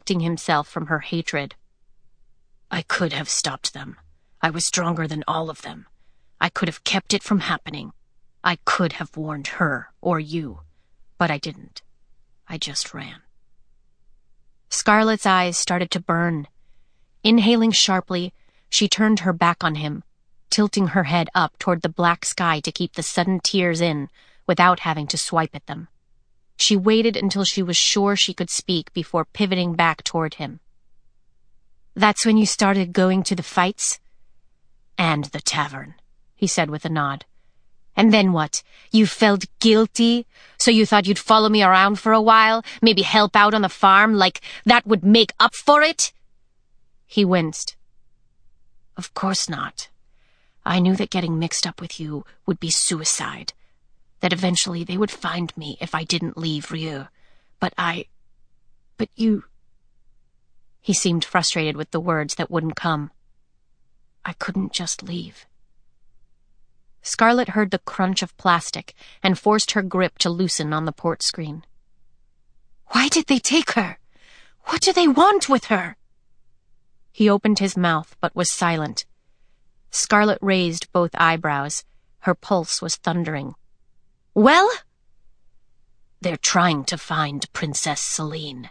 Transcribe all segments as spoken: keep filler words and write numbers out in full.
protecting himself from her hatred. I could have stopped them. I was stronger than all of them. I could have kept it from happening. I could have warned her, or you. But I didn't. I just ran. Scarlett's eyes started to burn. Inhaling sharply, she turned her back on him, tilting her head up toward the black sky to keep the sudden tears in without having to swipe at them. She waited until she was sure she could speak before pivoting back toward him. That's when you started going to the fights? And the tavern, he said with a nod. And then what? You felt guilty? So you thought you'd follow me around for a while? Maybe help out on the farm? Like that would make up for it? He winced. Of course not. I knew that getting mixed up with you would be suicide. That eventually they would find me if I didn't leave Rieux. But I... But you... He seemed frustrated with the words that wouldn't come. I couldn't just leave. Scarlett heard the crunch of plastic and forced her grip to loosen on the port screen. Why did they take her? What do they want with her? He opened his mouth, but was silent. Scarlett raised both eyebrows. Her pulse was thundering. Well? They're trying to find Princess Selene.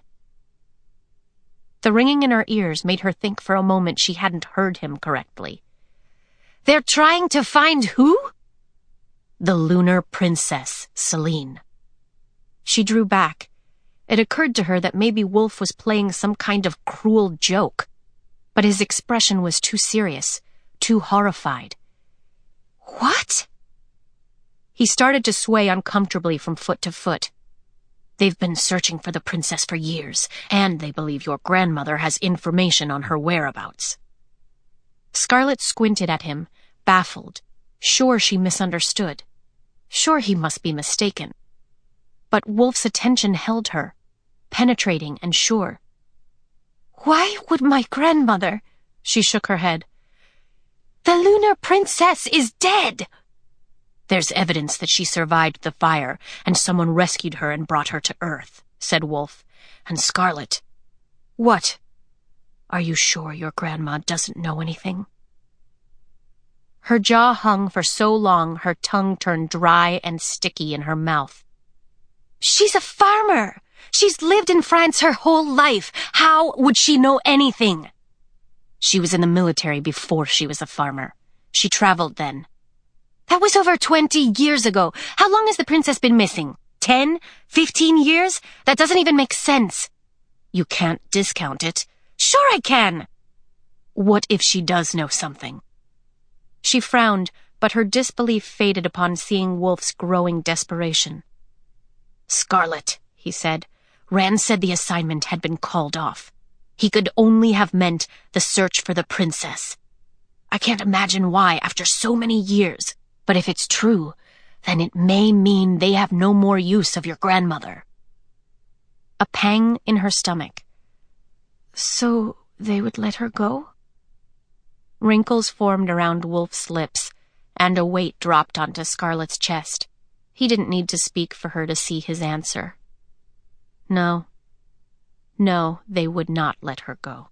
The ringing in her ears made her think for a moment she hadn't heard him correctly. They're trying to find who? The lunar princess, Selene. She drew back. It occurred to her that maybe Wolf was playing some kind of cruel joke, but his expression was too serious, too horrified. What? He started to sway uncomfortably from foot to foot. They've been searching for the princess for years, and they believe your grandmother has information on her whereabouts. Scarlett squinted at him, baffled, sure she misunderstood. Sure he must be mistaken. But Wolf's attention held her, penetrating and sure. Why would my grandmother? She shook her head. The lunar princess is dead! There's evidence that she survived the fire, and someone rescued her and brought her to Earth, said Wolf. And Scarlett. What? Are you sure your grandma doesn't know anything? Her jaw hung for so long her tongue turned dry and sticky in her mouth. She's a farmer. She's lived in France her whole life. How would she know anything? She was in the military before she was a farmer. She traveled then. That was over twenty years ago. How long has the princess been missing? Ten? Fifteen years? That doesn't even make sense. You can't discount it. Sure I can. What if she does know something? She frowned, but her disbelief faded upon seeing Wolf's growing desperation. Scarlett, he said. Rand said the assignment had been called off. He could only have meant the search for the princess. I can't imagine why after so many years. But if it's true, then it may mean they have no more use of your grandmother. A pang in her stomach. So they would let her go? Wrinkles formed around Wolf's lips, and a weight dropped onto Scarlett's chest. He didn't need to speak for her to see his answer. No. No, they would not let her go.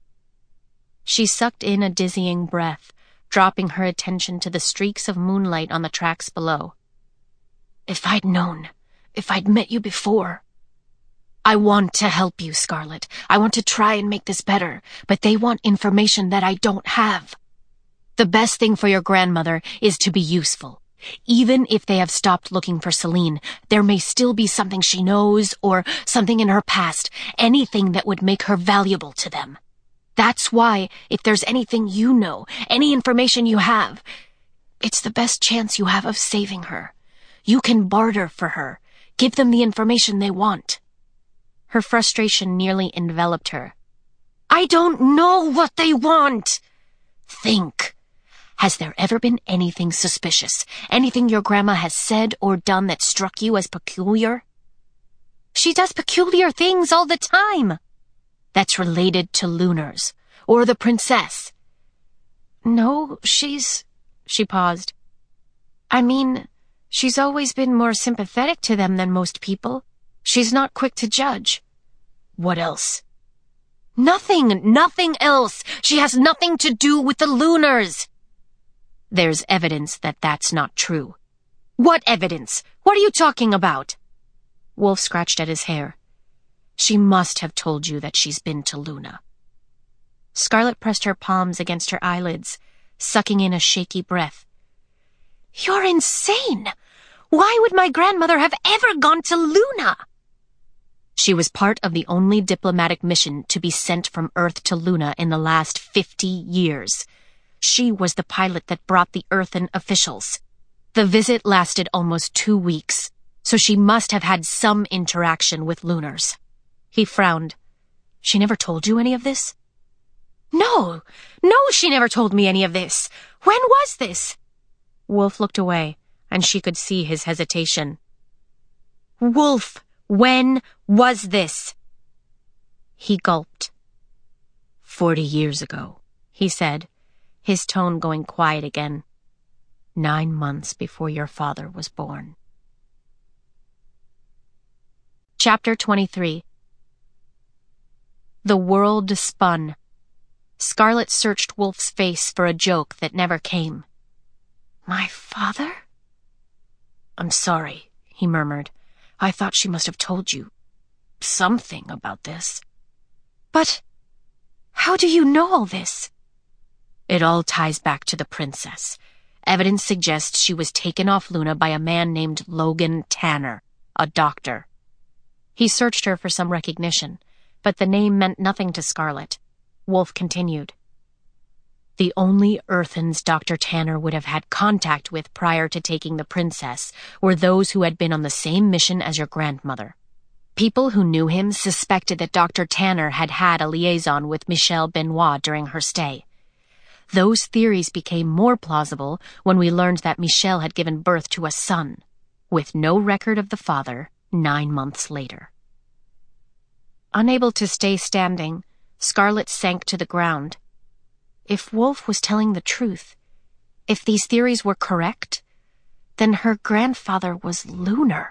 She sucked in a dizzying breath, dropping her attention to the streaks of moonlight on the tracks below. If I'd known, if I'd met you before. I want to help you, Scarlett. I want to try and make this better, but they want information that I don't have. The best thing for your grandmother is to be useful. Even if they have stopped looking for Selene, there may still be something she knows or something in her past, anything that would make her valuable to them. That's why, if there's anything you know, any information you have, it's the best chance you have of saving her. You can barter for her, give them the information they want. Her frustration nearly enveloped her. I don't know what they want. Think. Has there ever been anything suspicious? Anything your grandma has said or done that struck you as peculiar? She does peculiar things all the time. That's related to Lunars, or the princess. No, she's... She paused. I mean, she's always been more sympathetic to them than most people. She's not quick to judge. What else? Nothing, nothing else. She has nothing to do with the Lunars. There's evidence that that's not true. What evidence? What are you talking about? Wolf scratched at his hair. She must have told you that she's been to Luna. Scarlet pressed her palms against her eyelids, sucking in a shaky breath. You're insane! Why would my grandmother have ever gone to Luna? She was part of the only diplomatic mission to be sent from Earth to Luna in the last fifty years. She was the pilot that brought the Earthen officials. The visit lasted almost two weeks, so she must have had some interaction with Lunars. He frowned. She never told you any of this? No, no, she never told me any of this. When was this? Wolf looked away, and she could see his hesitation. Wolf, when was this? He gulped. Forty years ago, he said, his tone going quiet again. Nine months before your father was born. Chapter twenty-three. The world spun. Scarlet searched Wolf's face for a joke that never came. My father? I'm sorry, he murmured. I thought she must have told you something about this. But how do you know all this? It all ties back to the princess. Evidence suggests she was taken off Luna by a man named Logan Tanner, a doctor. He searched her for some recognition, but the name meant nothing to Scarlet. Wolf continued. The only Earthens Doctor Tanner would have had contact with prior to taking the princess were those who had been on the same mission as your grandmother. People who knew him suspected that Doctor Tanner had had a liaison with Michelle Benoit during her stay. Those theories became more plausible when we learned that Michelle had given birth to a son, with no record of the father, nine months later. Unable to stay standing, Scarlet sank to the ground. If Wolf was telling the truth, if these theories were correct, then her grandfather was Lunar.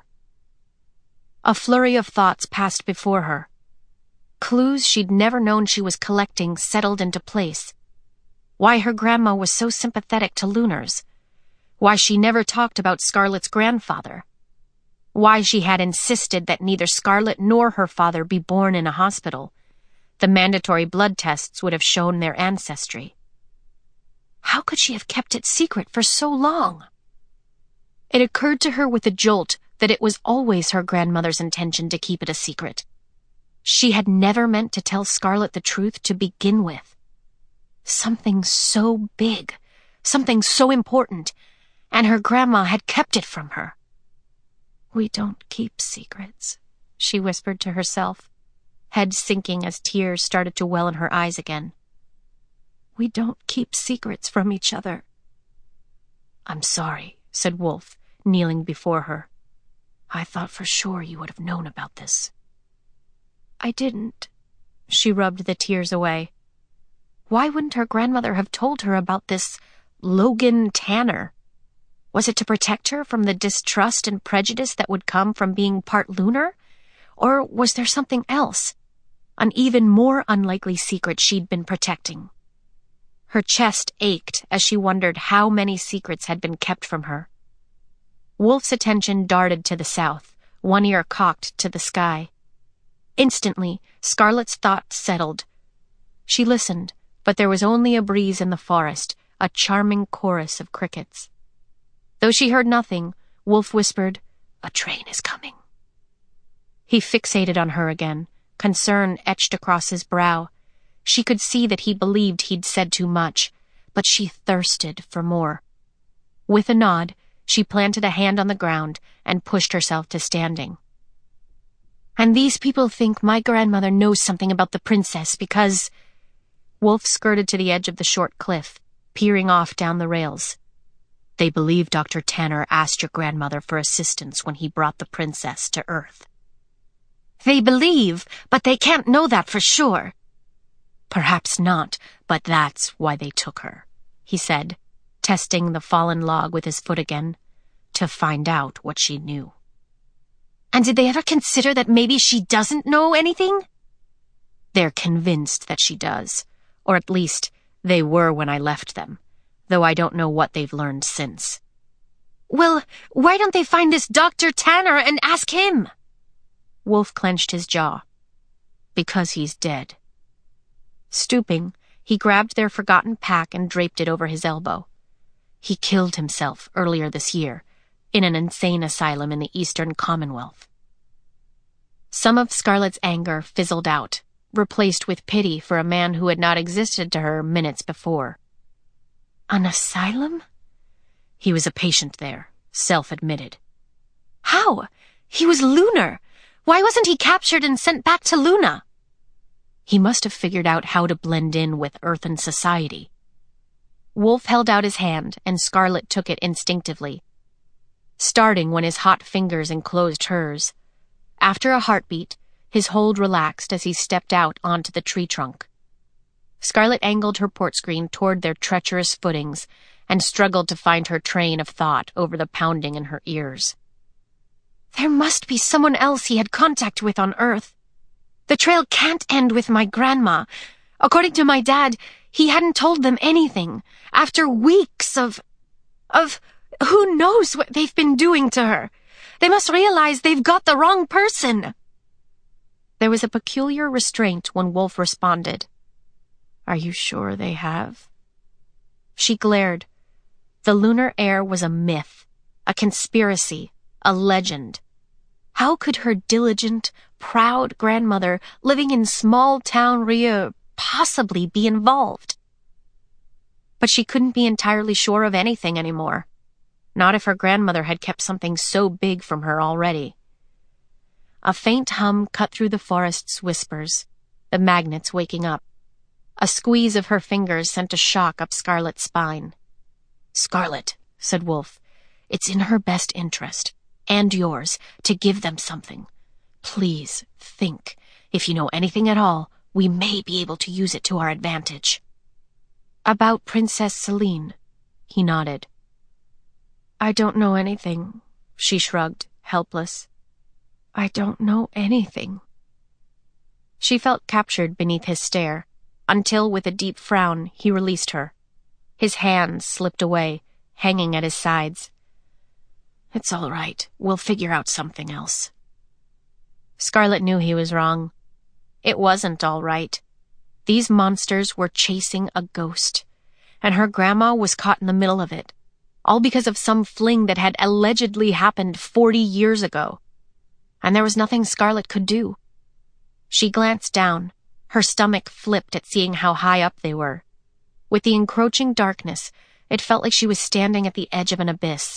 A flurry of thoughts passed before her. Clues she'd never known she was collecting settled into place. Why her grandma was so sympathetic to Lunars. Why she never talked about Scarlet's grandfather. Why she had insisted that neither Scarlet nor her father be born in a hospital. The mandatory blood tests would have shown their ancestry. How could she have kept it secret for so long? It occurred to her with a jolt that it was always her grandmother's intention to keep it a secret. She had never meant to tell Scarlet the truth to begin with. Something so big, something so important, and her grandma had kept it from her. We don't keep secrets, she whispered to herself, head sinking as tears started to well in her eyes again. We don't keep secrets from each other. I'm sorry, said Wolf, kneeling before her. I thought for sure you would have known about this. I didn't. She rubbed the tears away. Why wouldn't her grandmother have told her about this Logan Tanner? Was it to protect her from the distrust and prejudice that would come from being part Lunar? Or was there something else? An even more unlikely secret she'd been protecting. Her chest ached as she wondered how many secrets had been kept from her. Wolf's attention darted to the south, one ear cocked to the sky. Instantly, Scarlet's thoughts settled. She listened, but there was only a breeze in the forest, a charming chorus of crickets. Though she heard nothing, Wolf whispered, "A train is coming." He fixated on her again, concern etched across his brow. She could see that he believed he'd said too much, but she thirsted for more. With a nod, she planted a hand on the ground and pushed herself to standing. And these people think my grandmother knows something about the princess because... Wolf skirted to the edge of the short cliff, peering off down the rails. They believe Doctor Tanner asked your grandmother for assistance when he brought the princess to Earth. They believe, but they can't know that for sure. Perhaps not, but that's why they took her, he said, testing the fallen log with his foot again, to find out what she knew. And did they ever consider that maybe she doesn't know anything? They're convinced that she does, or at least they were when I left them, though I don't know what they've learned since. Well, why don't they find this Doctor Tanner and ask him? Wolf clenched his jaw. Because he's dead. Stooping, he grabbed their forgotten pack and draped it over his elbow. He killed himself earlier this year, in an insane asylum in the Eastern Commonwealth. Some of Scarlett's anger fizzled out, replaced with pity for a man who had not existed to her minutes before. An asylum? He was a patient there, self-admitted. How? He was lunar. Why wasn't he captured and sent back to Luna? He must have figured out how to blend in with Earth and society. Wolf held out his hand, and Scarlett took it instinctively, starting when his hot fingers enclosed hers. After a heartbeat, his hold relaxed as he stepped out onto the tree trunk. Scarlett angled her port screen toward their treacherous footings and struggled to find her train of thought over the pounding in her ears. There must be someone else he had contact with on Earth. The trail can't end with my grandma. According to my dad, he hadn't told them anything. After weeks of... of... who knows what they've been doing to her. They must realize they've got the wrong person. There was a peculiar restraint when Wolf responded. Are you sure they have? She glared. The lunar air was a myth, a conspiracy, a legend. How could her diligent, proud grandmother living in small-town Rio possibly be involved? But she couldn't be entirely sure of anything anymore. Not if her grandmother had kept something so big from her already. A faint hum cut through the forest's whispers, the magnets waking up. A squeeze of her fingers sent a shock up Scarlett's spine. Scarlett, said Wolf, it's in her best interest, and yours, to give them something. Please, think. If you know anything at all, we may be able to use it to our advantage. About Princess Celine, he nodded. I don't know anything, she shrugged, helpless. I don't know anything. She felt captured beneath his stare, until with a deep frown he released her. His hands slipped away, hanging at his sides. It's all right. We'll figure out something else. Scarlett knew he was wrong. It wasn't all right. These monsters were chasing a ghost, and her grandma was caught in the middle of it, all because of some fling that had allegedly happened forty years ago. And there was nothing Scarlett could do. She glanced down. Her stomach flipped at seeing how high up they were. With the encroaching darkness, it felt like she was standing at the edge of an abyss.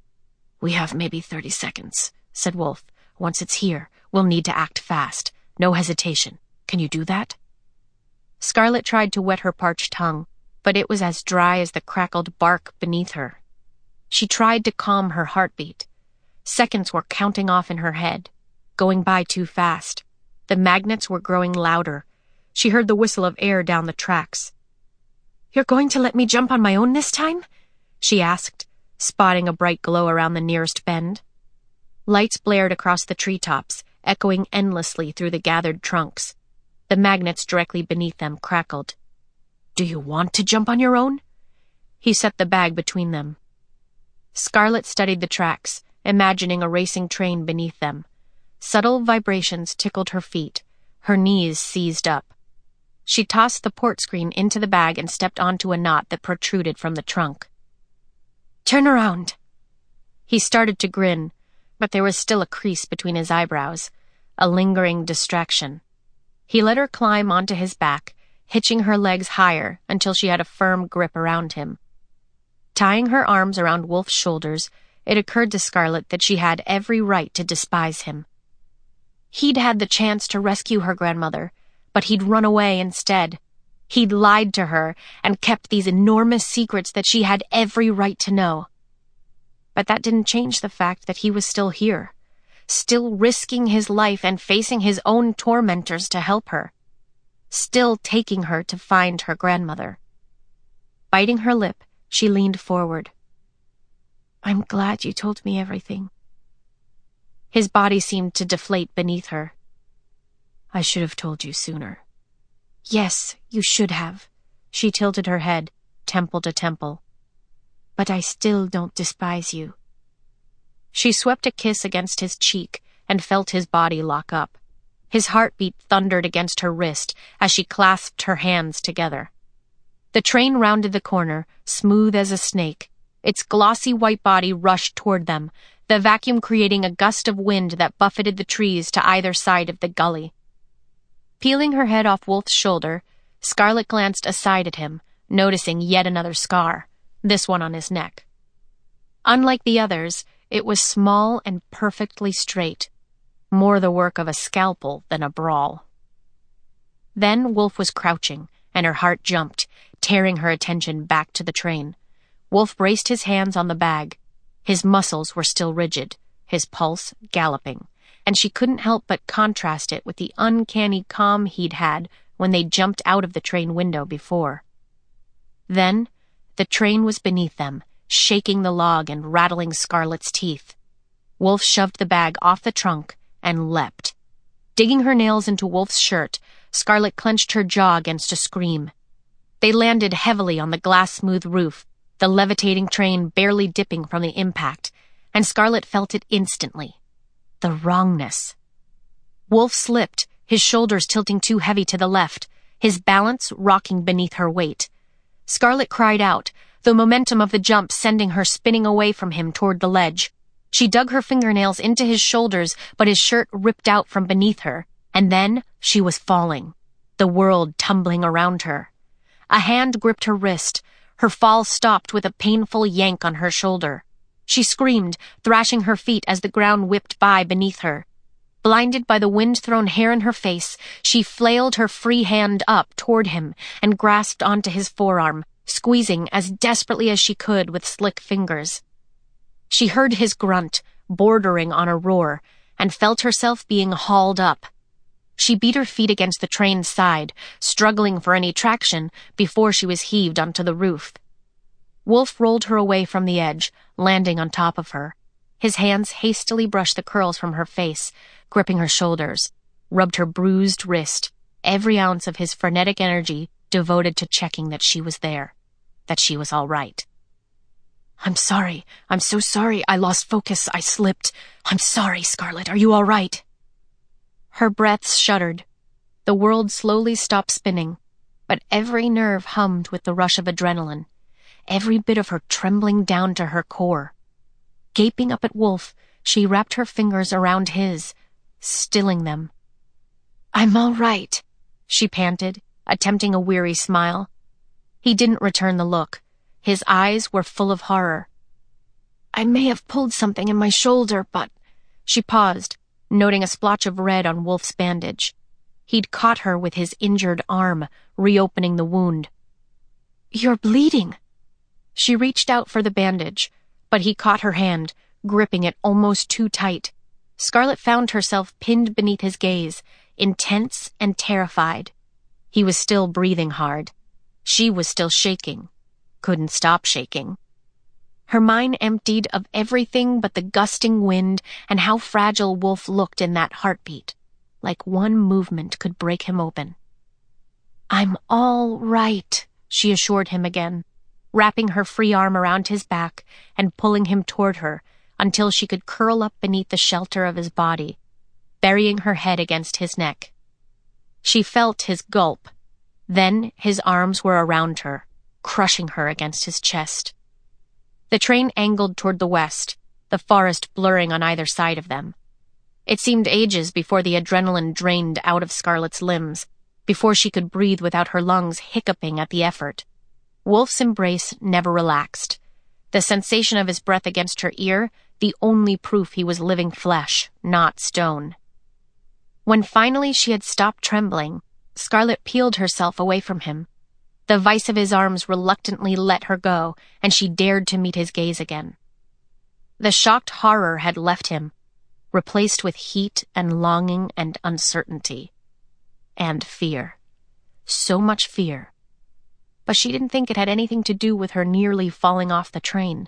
We have maybe thirty seconds, said Wolf. Once it's here, we'll need to act fast. No hesitation. Can you do that? Scarlett tried to wet her parched tongue, but it was as dry as the crackled bark beneath her. She tried to calm her heartbeat. Seconds were counting off in her head, going by too fast. The magnets were growing louder. She heard the whistle of air down the tracks. You're going to let me jump on my own this time? She asked, spotting a bright glow around the nearest bend. Lights blared across the treetops, echoing endlessly through the gathered trunks. The magnets directly beneath them crackled. Do you want to jump on your own? He set the bag between them. Scarlett studied the tracks, imagining a racing train beneath them. Subtle vibrations tickled her feet. Her knees seized up. She tossed the port screen into the bag and stepped onto a knot that protruded from the trunk. Turn around. He started to grin, but there was still a crease between his eyebrows, a lingering distraction. He let her climb onto his back, hitching her legs higher until she had a firm grip around him. Tying her arms around Wolf's shoulders, it occurred to Scarlett that she had every right to despise him. He'd had the chance to rescue her grandmother, but he'd run away instead. He'd lied to her and kept these enormous secrets that she had every right to know. But that didn't change the fact that he was still here, still risking his life and facing his own tormentors to help her, still taking her to find her grandmother. Biting her lip, she leaned forward. I'm glad you told me everything. His body seemed to deflate beneath her. I should have told you sooner, Yes, you should have. She tilted her head, temple to temple. But I still don't despise you. She swept a kiss against his cheek and felt his body lock up. His heartbeat thundered against her wrist as she clasped her hands together. The train rounded the corner, smooth as a snake. Its glossy white body rushed toward them, the vacuum creating a gust of wind that buffeted the trees to either side of the gully. Peeling her head off Wolf's shoulder, Scarlett glanced aside at him, noticing yet another scar, this one on his neck. Unlike the others, it was small and perfectly straight, more the work of a scalpel than a brawl. Then Wolf was crouching, and her heart jumped, tearing her attention back to the train. Wolf braced his hands on the bag. His muscles were still rigid, his pulse galloping, and she couldn't help but contrast it with the uncanny calm he'd had when they jumped out of the train window before. Then, the train was beneath them, shaking the log and rattling Scarlett's teeth. Wolf shoved the bag off the trunk and leapt. Digging her nails into Wolf's shirt, Scarlett clenched her jaw against a scream. They landed heavily on the glass-smooth roof, the levitating train barely dipping from the impact, and Scarlett felt it instantly. The wrongness. Wolf slipped, his shoulders tilting too heavy to the left, his balance rocking beneath her weight. Scarlett cried out, the momentum of the jump sending her spinning away from him toward the ledge. She dug her fingernails into his shoulders, but his shirt ripped out from beneath her, and then she was falling, the world tumbling around her. A hand gripped her wrist. Her fall stopped with a painful yank on her shoulder. She screamed, thrashing her feet as the ground whipped by beneath her. Blinded by the wind-thrown hair in her face, she flailed her free hand up toward him and grasped onto his forearm, squeezing as desperately as she could with slick fingers. She heard his grunt, bordering on a roar, and felt herself being hauled up. She beat her feet against the train's side, struggling for any traction before she was heaved onto the roof. Wolf rolled her away from the edge, landing on top of her. His hands hastily brushed the curls from her face, gripping her shoulders, rubbed her bruised wrist, every ounce of his frenetic energy devoted to checking that she was there, that she was all right. I'm sorry. I'm so sorry. I lost focus. I slipped. I'm sorry, Scarlett. Are you all right? Her breaths shuddered. The world slowly stopped spinning, but every nerve hummed with the rush of adrenaline, every bit of her trembling down to her core. Gaping up at Wolf, she wrapped her fingers around his, stilling them. I'm all right, she panted, attempting a weary smile. He didn't return the look. His eyes were full of horror. I may have pulled something in my shoulder, but... She paused, noting a splotch of red on Wolf's bandage. He'd caught her with his injured arm, reopening the wound. You're bleeding. She reached out for the bandage, but he caught her hand, gripping it almost too tight. Scarlett found herself pinned beneath his gaze, intense and terrified. He was still breathing hard. She was still shaking. Couldn't stop shaking. Her mind emptied of everything but the gusting wind and how fragile Wolf looked in that heartbeat, like one movement could break him open. I'm all right, she assured him again, wrapping her free arm around his back and pulling him toward her until she could curl up beneath the shelter of his body, burying her head against his neck. She felt his gulp. Then his arms were around her, crushing her against his chest. The train angled toward the west, the forest blurring on either side of them. It seemed ages before the adrenaline drained out of Scarlett's limbs, before she could breathe without her lungs hiccuping at the effort. Wolf's embrace never relaxed. The sensation of his breath against her ear, the only proof he was living flesh, not stone. When finally she had stopped trembling, Scarlett peeled herself away from him. The vice of his arms reluctantly let her go, and she dared to meet his gaze again. The shocked horror had left him, replaced with heat and longing and uncertainty. And fear. So much fear. But she didn't think it had anything to do with her nearly falling off the train.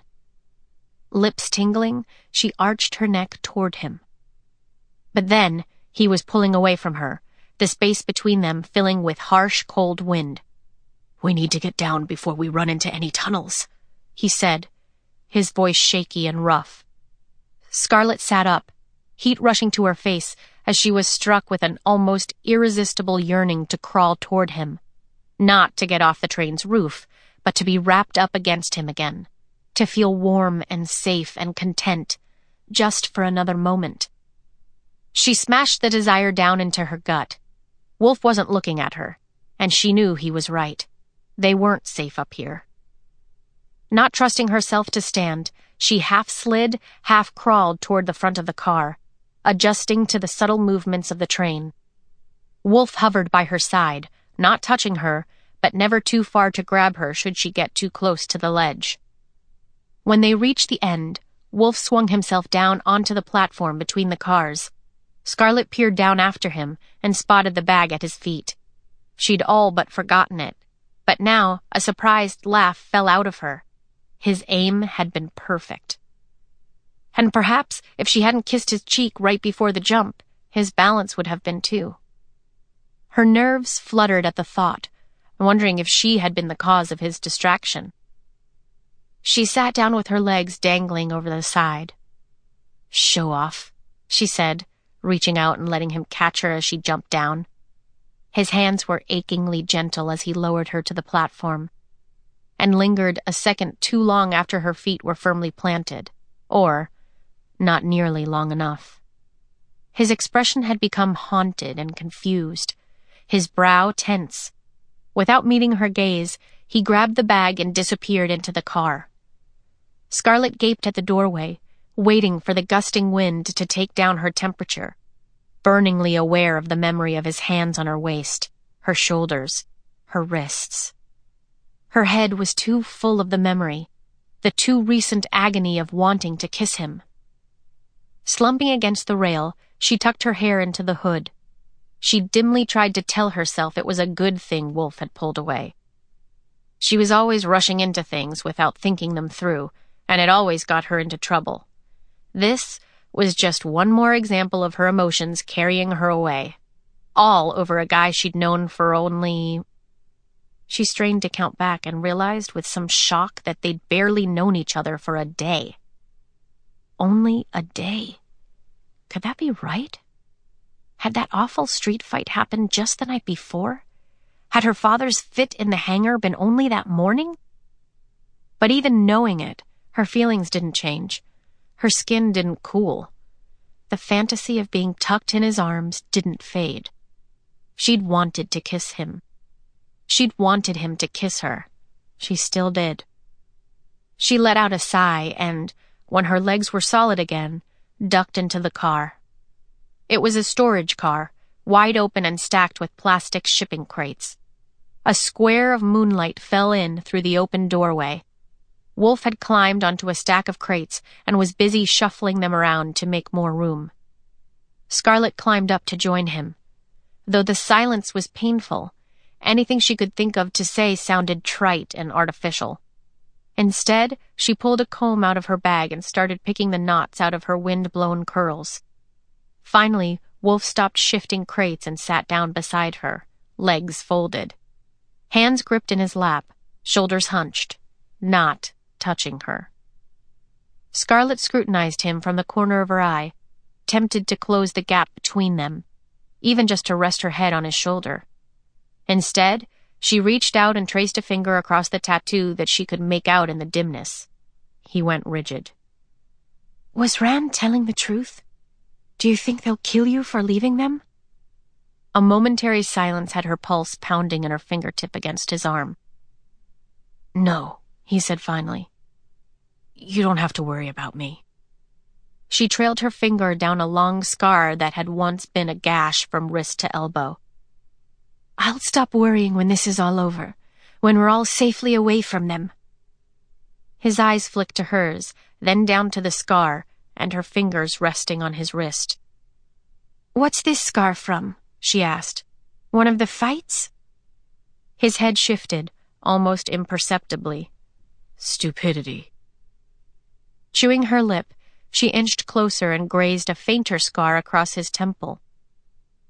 Lips tingling, she arched her neck toward him. But then, he was pulling away from her, the space between them filling with harsh, cold wind. "We need to get down before we run into any tunnels," he said, his voice shaky and rough. Scarlet sat up, heat rushing to her face as she was struck with an almost irresistible yearning to crawl toward him. Not to get off the train's roof, but to be wrapped up against him again, to feel warm and safe and content, just for another moment. She smashed the desire down into her gut. Wolf wasn't looking at her, and she knew he was right. They weren't safe up here. Not trusting herself to stand, she half slid, half crawled toward the front of the car, adjusting to the subtle movements of the train. Wolf hovered by her side, not touching her, but never too far to grab her should she get too close to the ledge. When they reached the end, Wolf swung himself down onto the platform between the cars. Scarlet peered down after him and spotted the bag at his feet. She'd all but forgotten it, but now a surprised laugh fell out of her. His aim had been perfect. And perhaps if she hadn't kissed his cheek right before the jump, his balance would have been too. Her nerves fluttered at the thought, wondering if she had been the cause of his distraction. She sat down with her legs dangling over the side. "Show off," she said, reaching out and letting him catch her as she jumped down. His hands were achingly gentle as he lowered her to the platform, and lingered a second too long after her feet were firmly planted, or not nearly long enough. His expression had become haunted and confused, his brow tense. Without meeting her gaze, he grabbed the bag and disappeared into the car. Scarlet gaped at the doorway, waiting for the gusting wind to take down her temperature, burningly aware of the memory of his hands on her waist, her shoulders, her wrists. Her head was too full of the memory, the too recent agony of wanting to kiss him. Slumping against the rail, she tucked her hair into the hood. She dimly tried to tell herself it was a good thing Wolf had pulled away. She was always rushing into things without thinking them through, and it always got her into trouble. This was just one more example of her emotions carrying her away, all over a guy she'd known for only... She strained to count back and realized with some shock that they'd barely known each other for a day. Only a day. Could that be right? Had that awful street fight happened just the night before? Had her father's fit in the hangar been only that morning? But even knowing it, her feelings didn't change. Her skin didn't cool. The fantasy of being tucked in his arms didn't fade. She'd wanted to kiss him. She'd wanted him to kiss her. She still did. She let out a sigh and, when her legs were solid again, ducked into the car. It was a storage car, wide open and stacked with plastic shipping crates. A square of moonlight fell in through the open doorway. Wolf had climbed onto a stack of crates and was busy shuffling them around to make more room. Scarlet climbed up to join him. Though the silence was painful, anything she could think of to say sounded trite and artificial. Instead, she pulled a comb out of her bag and started picking the knots out of her wind-blown curls. Finally, Wolf stopped shifting crates and sat down beside her, legs folded. Hands gripped in his lap, shoulders hunched, not touching her. Scarlet scrutinized him from the corner of her eye, tempted to close the gap between them, even just to rest her head on his shoulder. Instead, she reached out and traced a finger across the tattoo that she could make out in the dimness. He went rigid. "Was Rand telling the truth? Do you think they'll kill you for leaving them?" A momentary silence had her pulse pounding in her fingertip against his arm. "No," he said finally. "You don't have to worry about me." She trailed her finger down a long scar that had once been a gash from wrist to elbow. "I'll stop worrying when this is all over, when we're all safely away from them." His eyes flicked to hers, then down to the scar, and her fingers resting on his wrist. "What's this scar from?" she asked. "One of the fights?" His head shifted, almost imperceptibly. "Stupidity." Chewing her lip, she inched closer and grazed a fainter scar across his temple.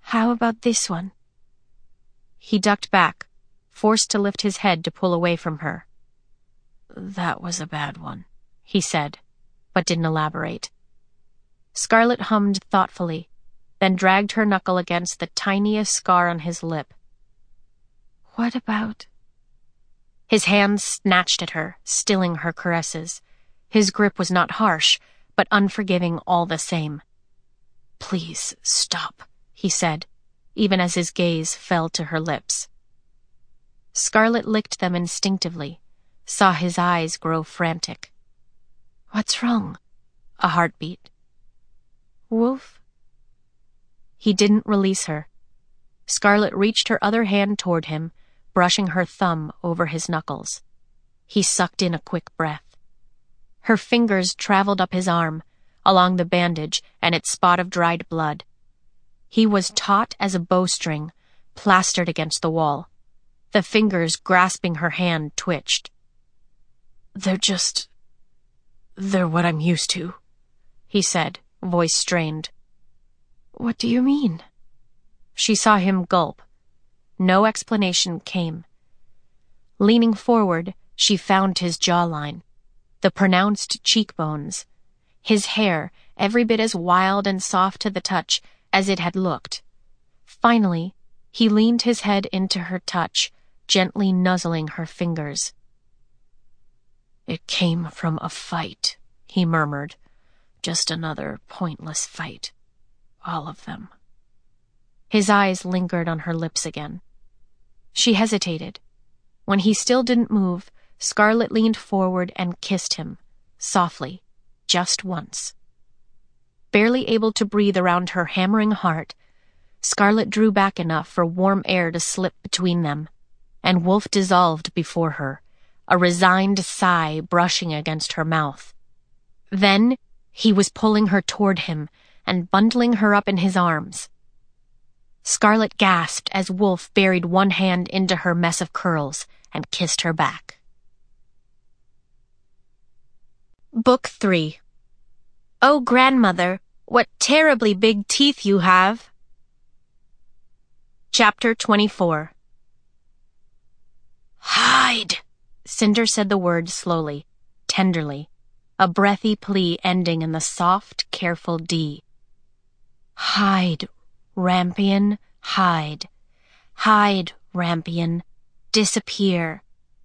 How about this one? He ducked back, forced to lift his head to pull away from her. That was a bad one, he said, but didn't elaborate. Scarlet hummed thoughtfully, then dragged her knuckle against the tiniest scar on his lip. What about... His hands snatched at her, stilling her caresses. His grip was not harsh, but unforgiving all the same. Please, stop, he said, even as his gaze fell to her lips. Scarlet licked them instinctively, saw his eyes grow frantic. What's wrong? A heartbeat. Wolf? He didn't release her. Scarlet reached her other hand toward him, brushing her thumb over his knuckles. He sucked in a quick breath. Her fingers traveled up his arm, along the bandage and its spot of dried blood. He was taut as a bowstring, plastered against the wall. The fingers grasping her hand twitched. They're just... they're what I'm used to, he said, voice strained. What do you mean? She saw him gulp. No explanation came. Leaning forward, she found his jawline, the pronounced cheekbones, his hair every bit as wild and soft to the touch as it had looked. Finally, he leaned his head into her touch, gently nuzzling her fingers. It came from a fight, he murmured. Just another pointless fight. All of them. His eyes lingered on her lips again. She hesitated. When he still didn't move, Scarlet leaned forward and kissed him, softly, just once. Barely able to breathe around her hammering heart, Scarlet drew back enough for warm air to slip between them, and Wolf dissolved before her, a resigned sigh brushing against her mouth. Then he was pulling her toward him and bundling her up in his arms. Scarlet gasped as Wolf buried one hand into her mess of curls and kissed her back. Book three. Oh, grandmother, what terribly big teeth you have. Chapter twenty-four. Hide, Cinder said the word slowly, tenderly, a breathy plea ending in the soft, careful D. Hide, Rampion, hide. Hide, Rampion. Disappear.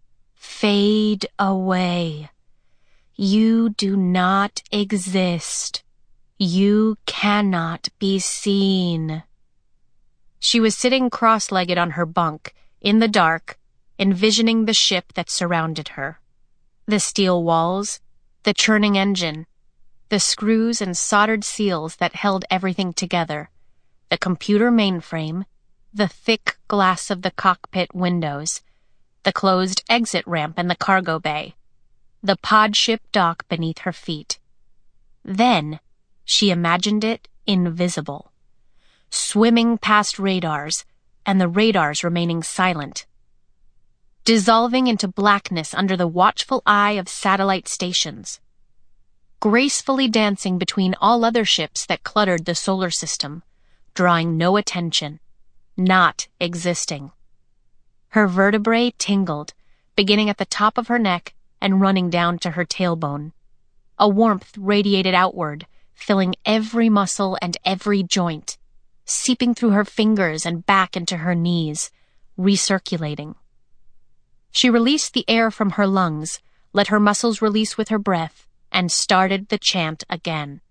Fade away. You do not exist. You cannot be seen. She was sitting cross-legged on her bunk, in the dark, envisioning the ship that surrounded her. The steel walls, the churning engine, the screws and soldered seals that held everything together, the computer mainframe, the thick glass of the cockpit windows, the closed exit ramp in the cargo bay, the pod ship dock beneath her feet. Then she imagined it invisible, swimming past radars, and the radars remaining silent, dissolving into blackness under the watchful eye of satellite stations, gracefully dancing between all other ships that cluttered the solar system, drawing no attention, not existing. Her vertebrae tingled, beginning at the top of her neck and running down to her tailbone. A warmth radiated outward, filling every muscle and every joint, seeping through her fingers and back into her knees, recirculating. She released the air from her lungs, let her muscles release with her breath, and started the chant again.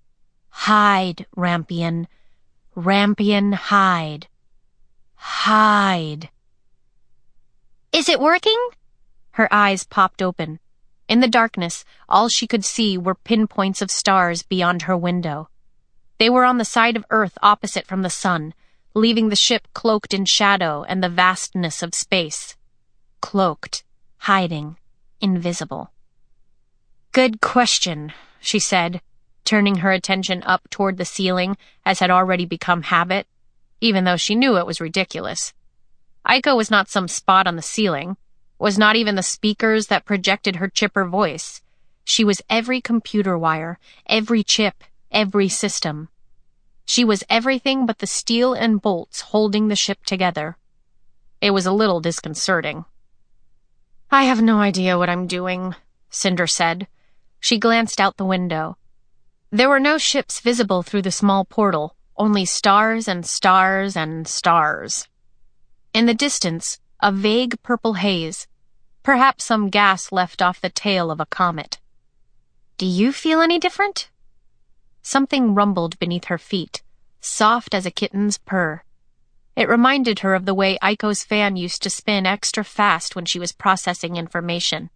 Hide, Rampion. Rampion, hide. Hide. Is it working? Her eyes popped open. In the darkness, all she could see were pinpoints of stars beyond her window. They were on the side of Earth opposite from the sun, leaving the ship cloaked in shadow and the vastness of space. Cloaked, hiding, invisible. Good question, she said, turning her attention up toward the ceiling as had already become habit, even though she knew it was ridiculous. Aiko was not some spot on the ceiling, was not even the speakers that projected her chipper voice. She was every computer wire, every chip, every system. She was everything but the steel and bolts holding the ship together. It was a little disconcerting. "I have no idea what I'm doing," Cinder said. She glanced out the window. There were no ships visible through the small portal, only stars and stars and stars. In the distance, a vague purple haze, perhaps some gas left off the tail of a comet. "Do you feel any different?" Something rumbled beneath her feet, soft as a kitten's purr. It reminded her of the way Aiko's fan used to spin extra fast when she was processing information.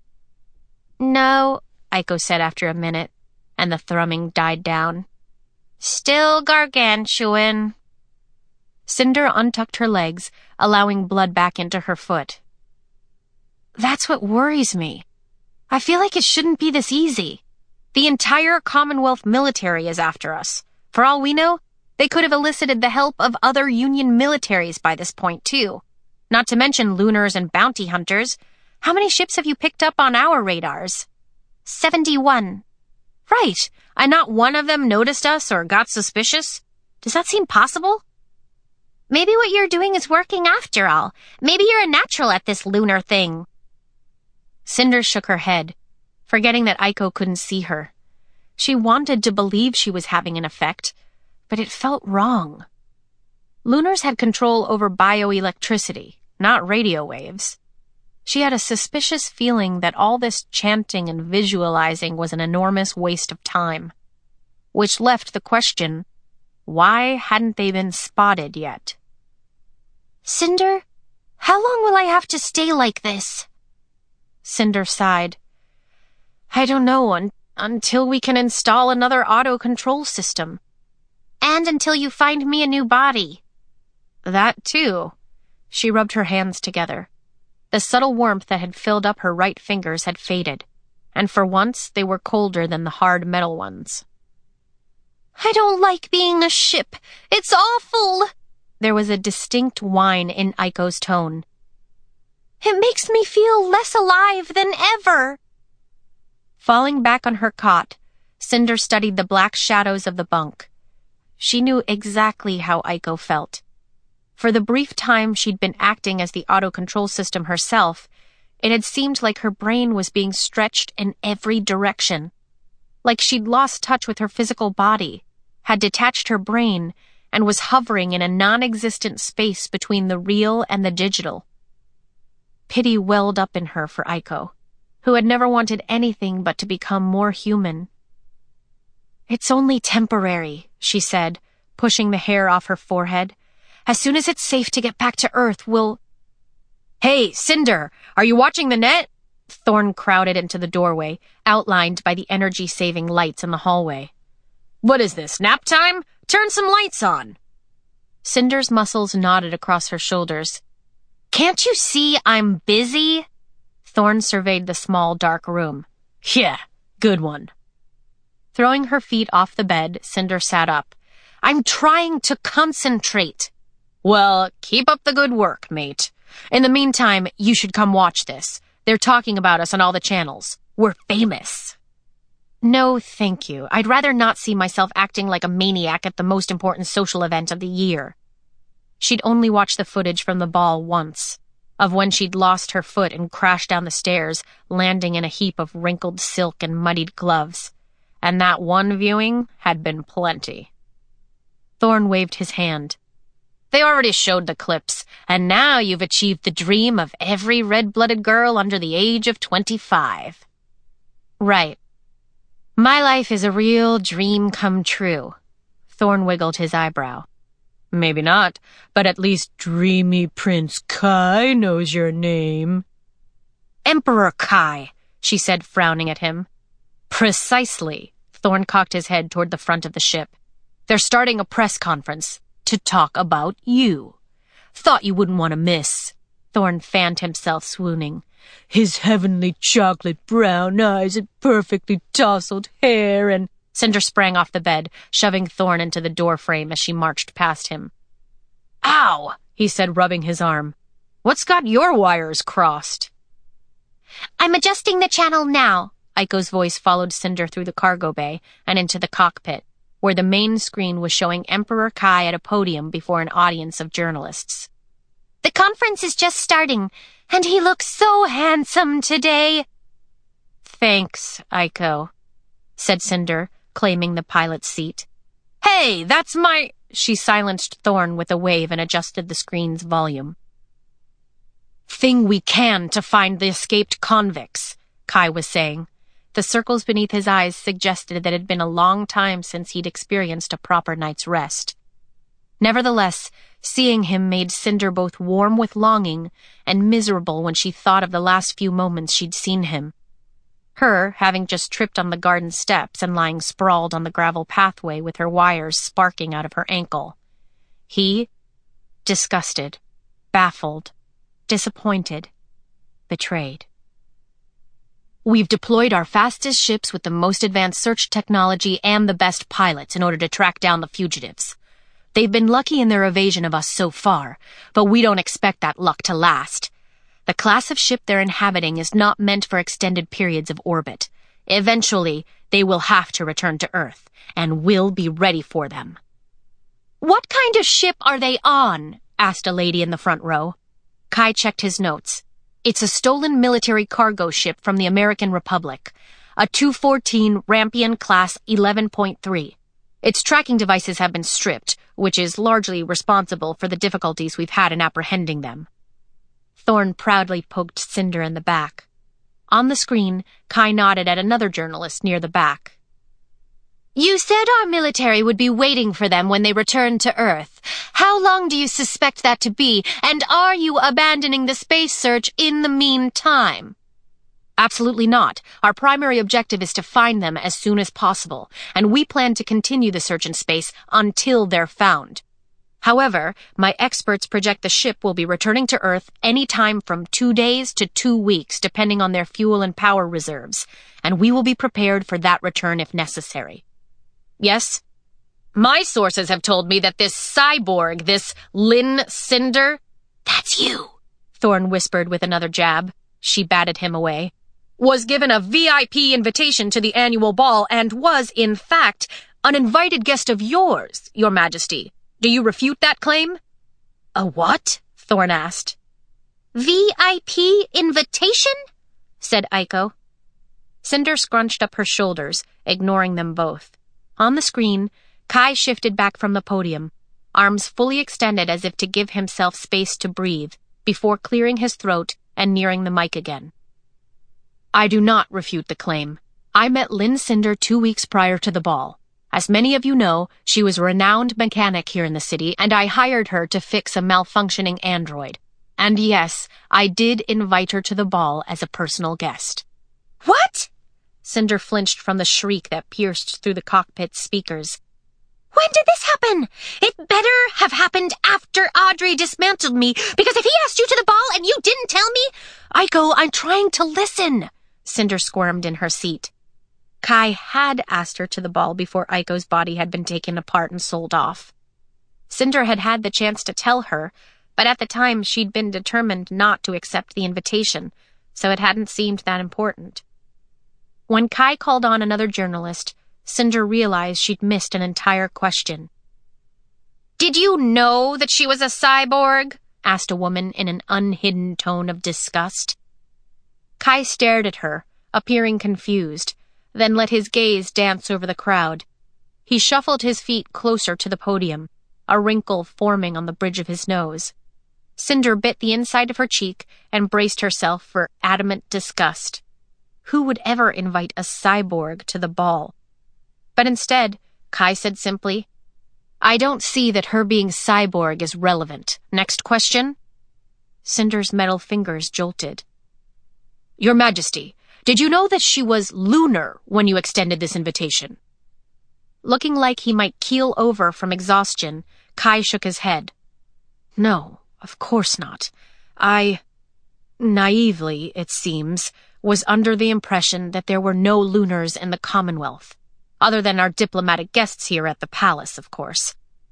"No," Aiko said after a minute, and the thrumming died down. "Still gargantuan." Cinder untucked her legs, allowing blood back into her foot. "That's what worries me. I feel like it shouldn't be this easy. The entire Commonwealth military is after us. For all we know, they could have elicited the help of other Union militaries by this point, too. Not to mention lunars and bounty hunters. How many ships have you picked up on our radars?" Seventy-one. "Right, and not one of them noticed us or got suspicious? Does that seem possible?" "Maybe what you're doing is working after all. Maybe you're a natural at this lunar thing." Cinder shook her head, forgetting that Aiko couldn't see her. She wanted to believe she was having an effect, but it felt wrong. Lunars had control over bioelectricity, not radio waves. She had a suspicious feeling that all this chanting and visualizing was an enormous waste of time. Which left the question, why hadn't they been spotted yet? "Cinder, how long will I have to stay like this?" Cinder sighed. "I don't know, un- until we can install another auto-control system." "And until you find me a new body." "That, too." She rubbed her hands together. The subtle warmth that had filled up her right fingers had faded, and for once they were colder than the hard metal ones. "I don't like being a ship. It's awful." There was a distinct whine in Aiko's tone. "It makes me feel less alive than ever." Falling back on her cot, Cinder studied the black shadows of the bunk. She knew exactly how Aiko felt. For the brief time she'd been acting as the auto-control system herself, it had seemed like her brain was being stretched in every direction. Like she'd lost touch with her physical body, had detached her brain, and was hovering in a non-existent space between the real and the digital. Pity welled up in her for Aiko, who had never wanted anything but to become more human. "It's only temporary," she said, pushing the hair off her forehead. "As soon as it's safe to get back to Earth, we'll—" "Hey, Cinder, are you watching the net?" Thorn crowded into the doorway, outlined by the energy-saving lights in the hallway. "What is this, nap time? Turn some lights on." Cinder's muscles knotted across her shoulders. "Can't you see I'm busy?" Thorn surveyed the small, dark room. "Yeah, good one." Throwing her feet off the bed, Cinder sat up. "I'm trying to concentrate." "Well, keep up the good work, mate. In the meantime, you should come watch this. They're talking about us on all the channels. We're famous." "No, thank you. I'd rather not see myself acting like a maniac at the most important social event of the year." She'd only watched the footage from the ball once, of when she'd lost her foot and crashed down the stairs, landing in a heap of wrinkled silk and muddied gloves. And that one viewing had been plenty. Thorn waved his hand. "They already showed the clips, and now you've achieved the dream of every red-blooded girl under the age of twenty-five. "Right. My life is a real dream come true." Thorn wiggled his eyebrow. "Maybe not, but at least Dreamy Prince Kai knows your name." "Emperor Kai," she said, frowning at him. "Precisely." Thorn cocked his head toward the front of the ship. "They're starting a press conference to talk about you. Thought you wouldn't want to miss." Thorn fanned himself, swooning. "His heavenly chocolate brown eyes and perfectly tousled hair and—" Cinder sprang off the bed, shoving Thorn into the doorframe as she marched past him. "Ow!" he said, rubbing his arm. "What's got your wires crossed?" "I'm adjusting the channel now." Aiko's voice followed Cinder through the cargo bay and into the cockpit. where the main screen was showing Emperor Kai at a podium before an audience of journalists. The conference is just starting, and he looks so handsome today. Thanks, Aiko, said Cinder, claiming the pilot's seat. Hey, that's my... She silenced Thorn with a wave and adjusted the screen's volume. Thing we can to find the escaped convicts, Kai was saying. The circles beneath his eyes suggested that it had been a long time since he'd experienced a proper night's rest. Nevertheless, seeing him made Cinder both warm with longing and miserable when she thought of the last few moments she'd seen him. Her, having just tripped on the garden steps and lying sprawled on the gravel pathway with her wires sparking out of her ankle. He, disgusted, baffled, disappointed, betrayed. We've deployed our fastest ships with the most advanced search technology and the best pilots in order to track down the fugitives. They've been lucky in their evasion of us so far, but we don't expect that luck to last. The class of ship they're inhabiting is not meant for extended periods of orbit. Eventually, they will have to return to Earth, and we'll be ready for them. What kind of ship are they on? Asked a lady in the front row. Kai checked his notes. It's a stolen military cargo ship from the American Republic, a two fourteen Rampion Class eleven point three. Its tracking devices have been stripped, which is largely responsible for the difficulties we've had in apprehending them. Thorn proudly poked Cinder in the back. On the screen, Kai nodded at another journalist near the back. You said our military would be waiting for them when they return to Earth. How long do you suspect that to be, and are you abandoning the space search in the meantime? Absolutely not. Our primary objective is to find them as soon as possible, and we plan to continue the search in space until they're found. However, my experts project the ship will be returning to Earth any time from two days to two weeks, depending on their fuel and power reserves, and we will be prepared for that return if necessary. Yes? My sources have told me that this cyborg, this Lynn Cinder... That's you, Thorn whispered with another jab. She batted him away. Was given a V I P invitation to the annual ball and was, in fact, an invited guest of yours, Your Majesty. Do you refute that claim? A what? Thorn asked. V I P invitation? Said Aiko. Cinder scrunched up her shoulders, ignoring them both. On the screen, Kai shifted back from the podium, arms fully extended as if to give himself space to breathe, before clearing his throat and nearing the mic again. I do not refute the claim. I met Lynn Cinder two weeks prior to the ball. As many of you know, she was a renowned mechanic here in the city, and I hired her to fix a malfunctioning android. And yes, I did invite her to the ball as a personal guest. What? Cinder flinched from the shriek that pierced through the cockpit's speakers. When did this happen? It better have happened after Audrey dismantled me, because if he asked you to the ball and you didn't tell me... Aiko, I'm trying to listen, Cinder squirmed in her seat. Kai had asked her to the ball before Aiko's body had been taken apart and sold off. Cinder had had the chance to tell her, but at the time she'd been determined not to accept the invitation, so it hadn't seemed that important. When Kai called on another journalist, Cinder realized she'd missed an entire question. Did you know that she was a cyborg? Asked a woman in an unhidden tone of disgust. Kai stared at her, appearing confused, then let his gaze dance over the crowd. He shuffled his feet closer to the podium, a wrinkle forming on the bridge of his nose. Cinder bit the inside of her cheek and braced herself for adamant disgust. Who would ever invite a cyborg to the ball? But instead, Kai said simply, I don't see that her being cyborg is relevant. Next question? Cinder's metal fingers jolted. Your Majesty, did you know that she was lunar when you extended this invitation? Looking like he might keel over from exhaustion, Kai shook his head. No, of course not. I, naively, it seems, was under the impression that there were no lunars in the Commonwealth, other than our diplomatic guests here at the palace, of course.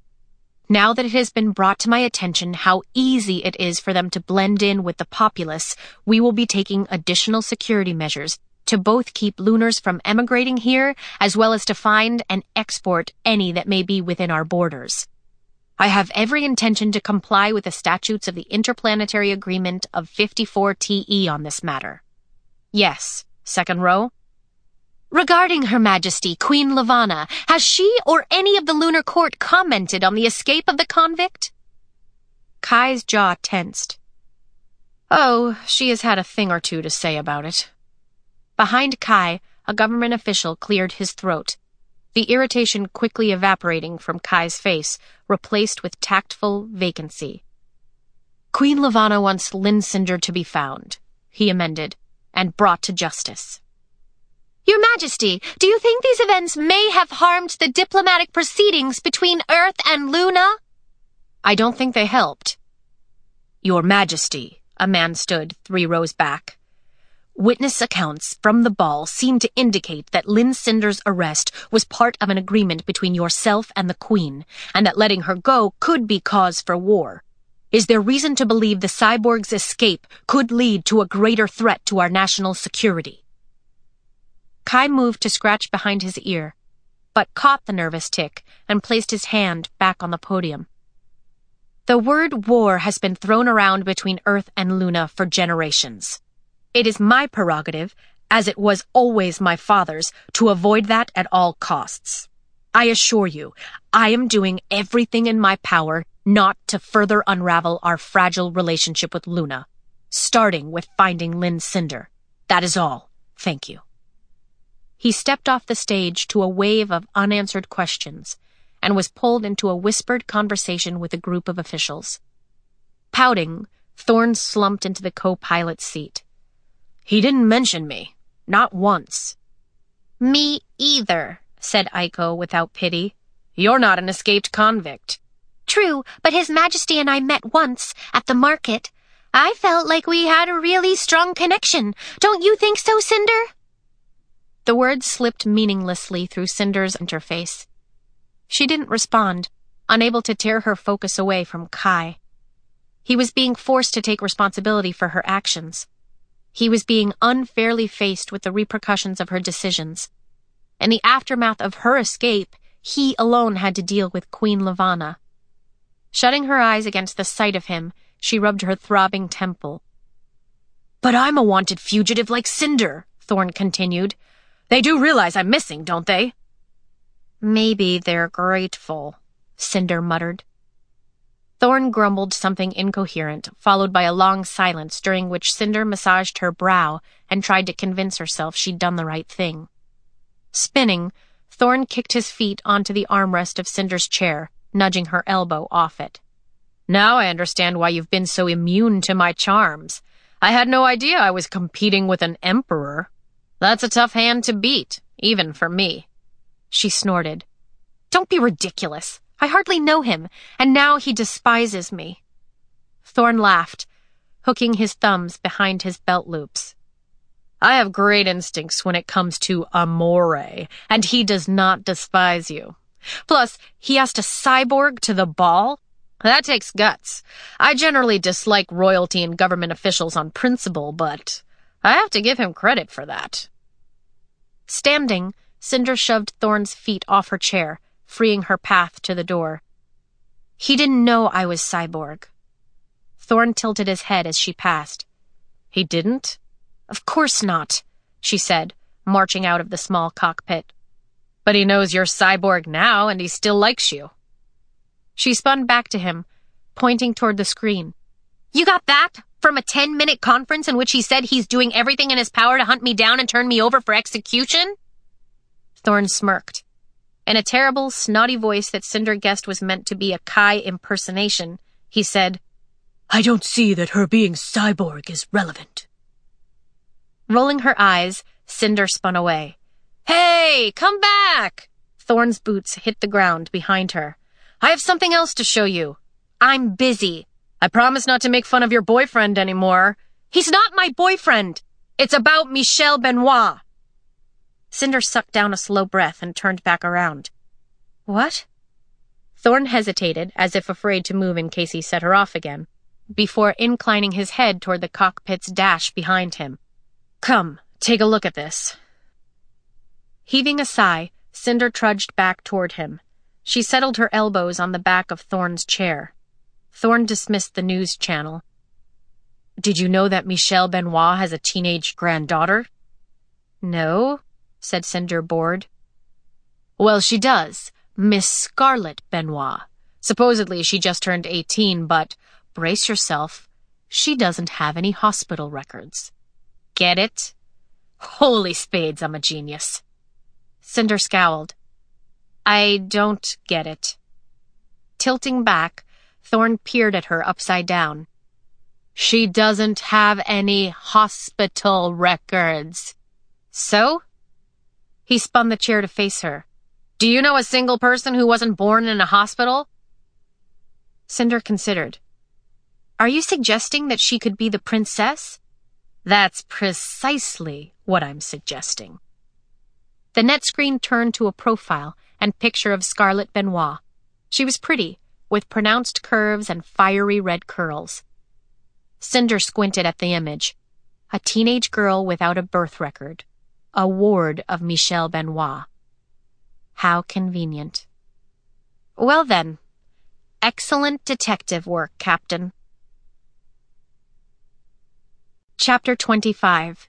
Now that it has been brought to my attention how easy it is for them to blend in with the populace, we will be taking additional security measures to both keep Lunars from emigrating here, as well as to find and export any that may be within our borders. I have every intention to comply with the statutes of the Interplanetary Agreement of fifty-four T E on this matter. Yes, second row. Regarding Her Majesty, Queen Levana, has she or any of the Lunar Court commented on the escape of the convict? Kai's jaw tensed. Oh, she has had a thing or two to say about it. Behind Kai, a government official cleared his throat, the irritation quickly evaporating from Kai's face, replaced with tactful vacancy. Queen Levana wants Lynn Cinder to be found, he amended, and brought to justice. Your Majesty, do you think these events may have harmed the diplomatic proceedings between Earth and Luna? I don't think they helped. Your Majesty, a man stood three rows back. Witness accounts from the ball seem to indicate that Lynn Cinder's arrest was part of an agreement between yourself and the Queen, and that letting her go could be cause for war. Is there reason to believe the cyborg's escape could lead to a greater threat to our national security? Kai moved to scratch behind his ear, but caught the nervous tick and placed his hand back on the podium. The word war has been thrown around between Earth and Luna for generations. It is my prerogative, as it was always my father's, to avoid that at all costs. I assure you, I am doing everything in my power not to further unravel our fragile relationship with Luna, starting with finding Lynn Cinder. That is all. Thank you. He stepped off the stage to a wave of unanswered questions and was pulled into a whispered conversation with a group of officials. Pouting, Thorne slumped into the co-pilot's seat. He didn't mention me. Not once. Me either, said Aiko without pity. You're not an escaped convict. True, but His Majesty and I met once, at the market. I felt like we had a really strong connection. Don't you think so, Cinder? The words slipped meaninglessly through Cinder's interface. She didn't respond, unable to tear her focus away from Kai. He was being forced to take responsibility for her actions. He was being unfairly faced with the repercussions of her decisions. In the aftermath of her escape, he alone had to deal with Queen Levana. Shutting her eyes against the sight of him, she rubbed her throbbing temple. But I'm a wanted fugitive like Cinder, Thorne continued. They do realize I'm missing, don't they? Maybe they're grateful, Cinder muttered. Thorne grumbled something incoherent, followed by a long silence during which Cinder massaged her brow and tried to convince herself she'd done the right thing. Spinning, Thorne kicked his feet onto the armrest of Cinder's chair, nudging her elbow off it. Now I understand why you've been so immune to my charms. I had no idea I was competing with an emperor. That's a tough hand to beat, even for me. She snorted. Don't be ridiculous. I hardly know him, and now he despises me. Thorne laughed, hooking his thumbs behind his belt loops. I have great instincts when it comes to amore, and he does not despise you. Plus, he has to cyborg to the ball? That takes guts. I generally dislike royalty and government officials on principle, but I have to give him credit for that. Standing, Cinder shoved Thorne's feet off her chair, freeing her path to the door. He didn't know I was cyborg. Thorne tilted his head as she passed. He didn't? Of course not, she said, marching out of the small cockpit. But he knows you're cyborg now, and he still likes you. She spun back to him, pointing toward the screen. You got that? From a ten-minute conference in which he said he's doing everything in his power to hunt me down and turn me over for execution? Thorne smirked. In a terrible, snotty voice that Cinder guessed was meant to be a Kai impersonation, he said, I don't see that her being cyborg is relevant. Rolling her eyes, Cinder spun away. Hey, come back! Thorne's boots hit the ground behind her. I have something else to show you. I'm busy. I promise not to make fun of your boyfriend anymore. He's not my boyfriend. It's about Michel Benoit. Cinder sucked down a slow breath and turned back around. What? Thorne hesitated, as if afraid to move in case he set her off again, before inclining his head toward the cockpit's dash behind him. Come, Take a look at this. Heaving a sigh, Cinder trudged back toward him. She settled her elbows on the back of Thorne's chair. Thorne dismissed the news channel. Did you know that Michelle Benoit has a teenage granddaughter? No, said Cinder, bored. Well, she does. Miss Scarlett Benoit. Supposedly she just turned eighteen, but, brace yourself, she doesn't have any hospital records. Get it? Holy spades, I'm a genius. Cinder scowled. I don't get it. Tilting back, Thorne peered at her upside down. She doesn't have any hospital records. So? He spun the chair to face her. Do you know a single person who wasn't born in a hospital? Cinder considered. Are you suggesting that she could be the princess? That's precisely what I'm suggesting. The net screen turned to a profile and picture of Scarlett Benoit. She was pretty, with pronounced curves and fiery red curls. Cinder squinted at the image. A teenage girl without a birth record. A ward of Michelle Benoit. How convenient. Well then, excellent detective work, Captain. Chapter twenty-five.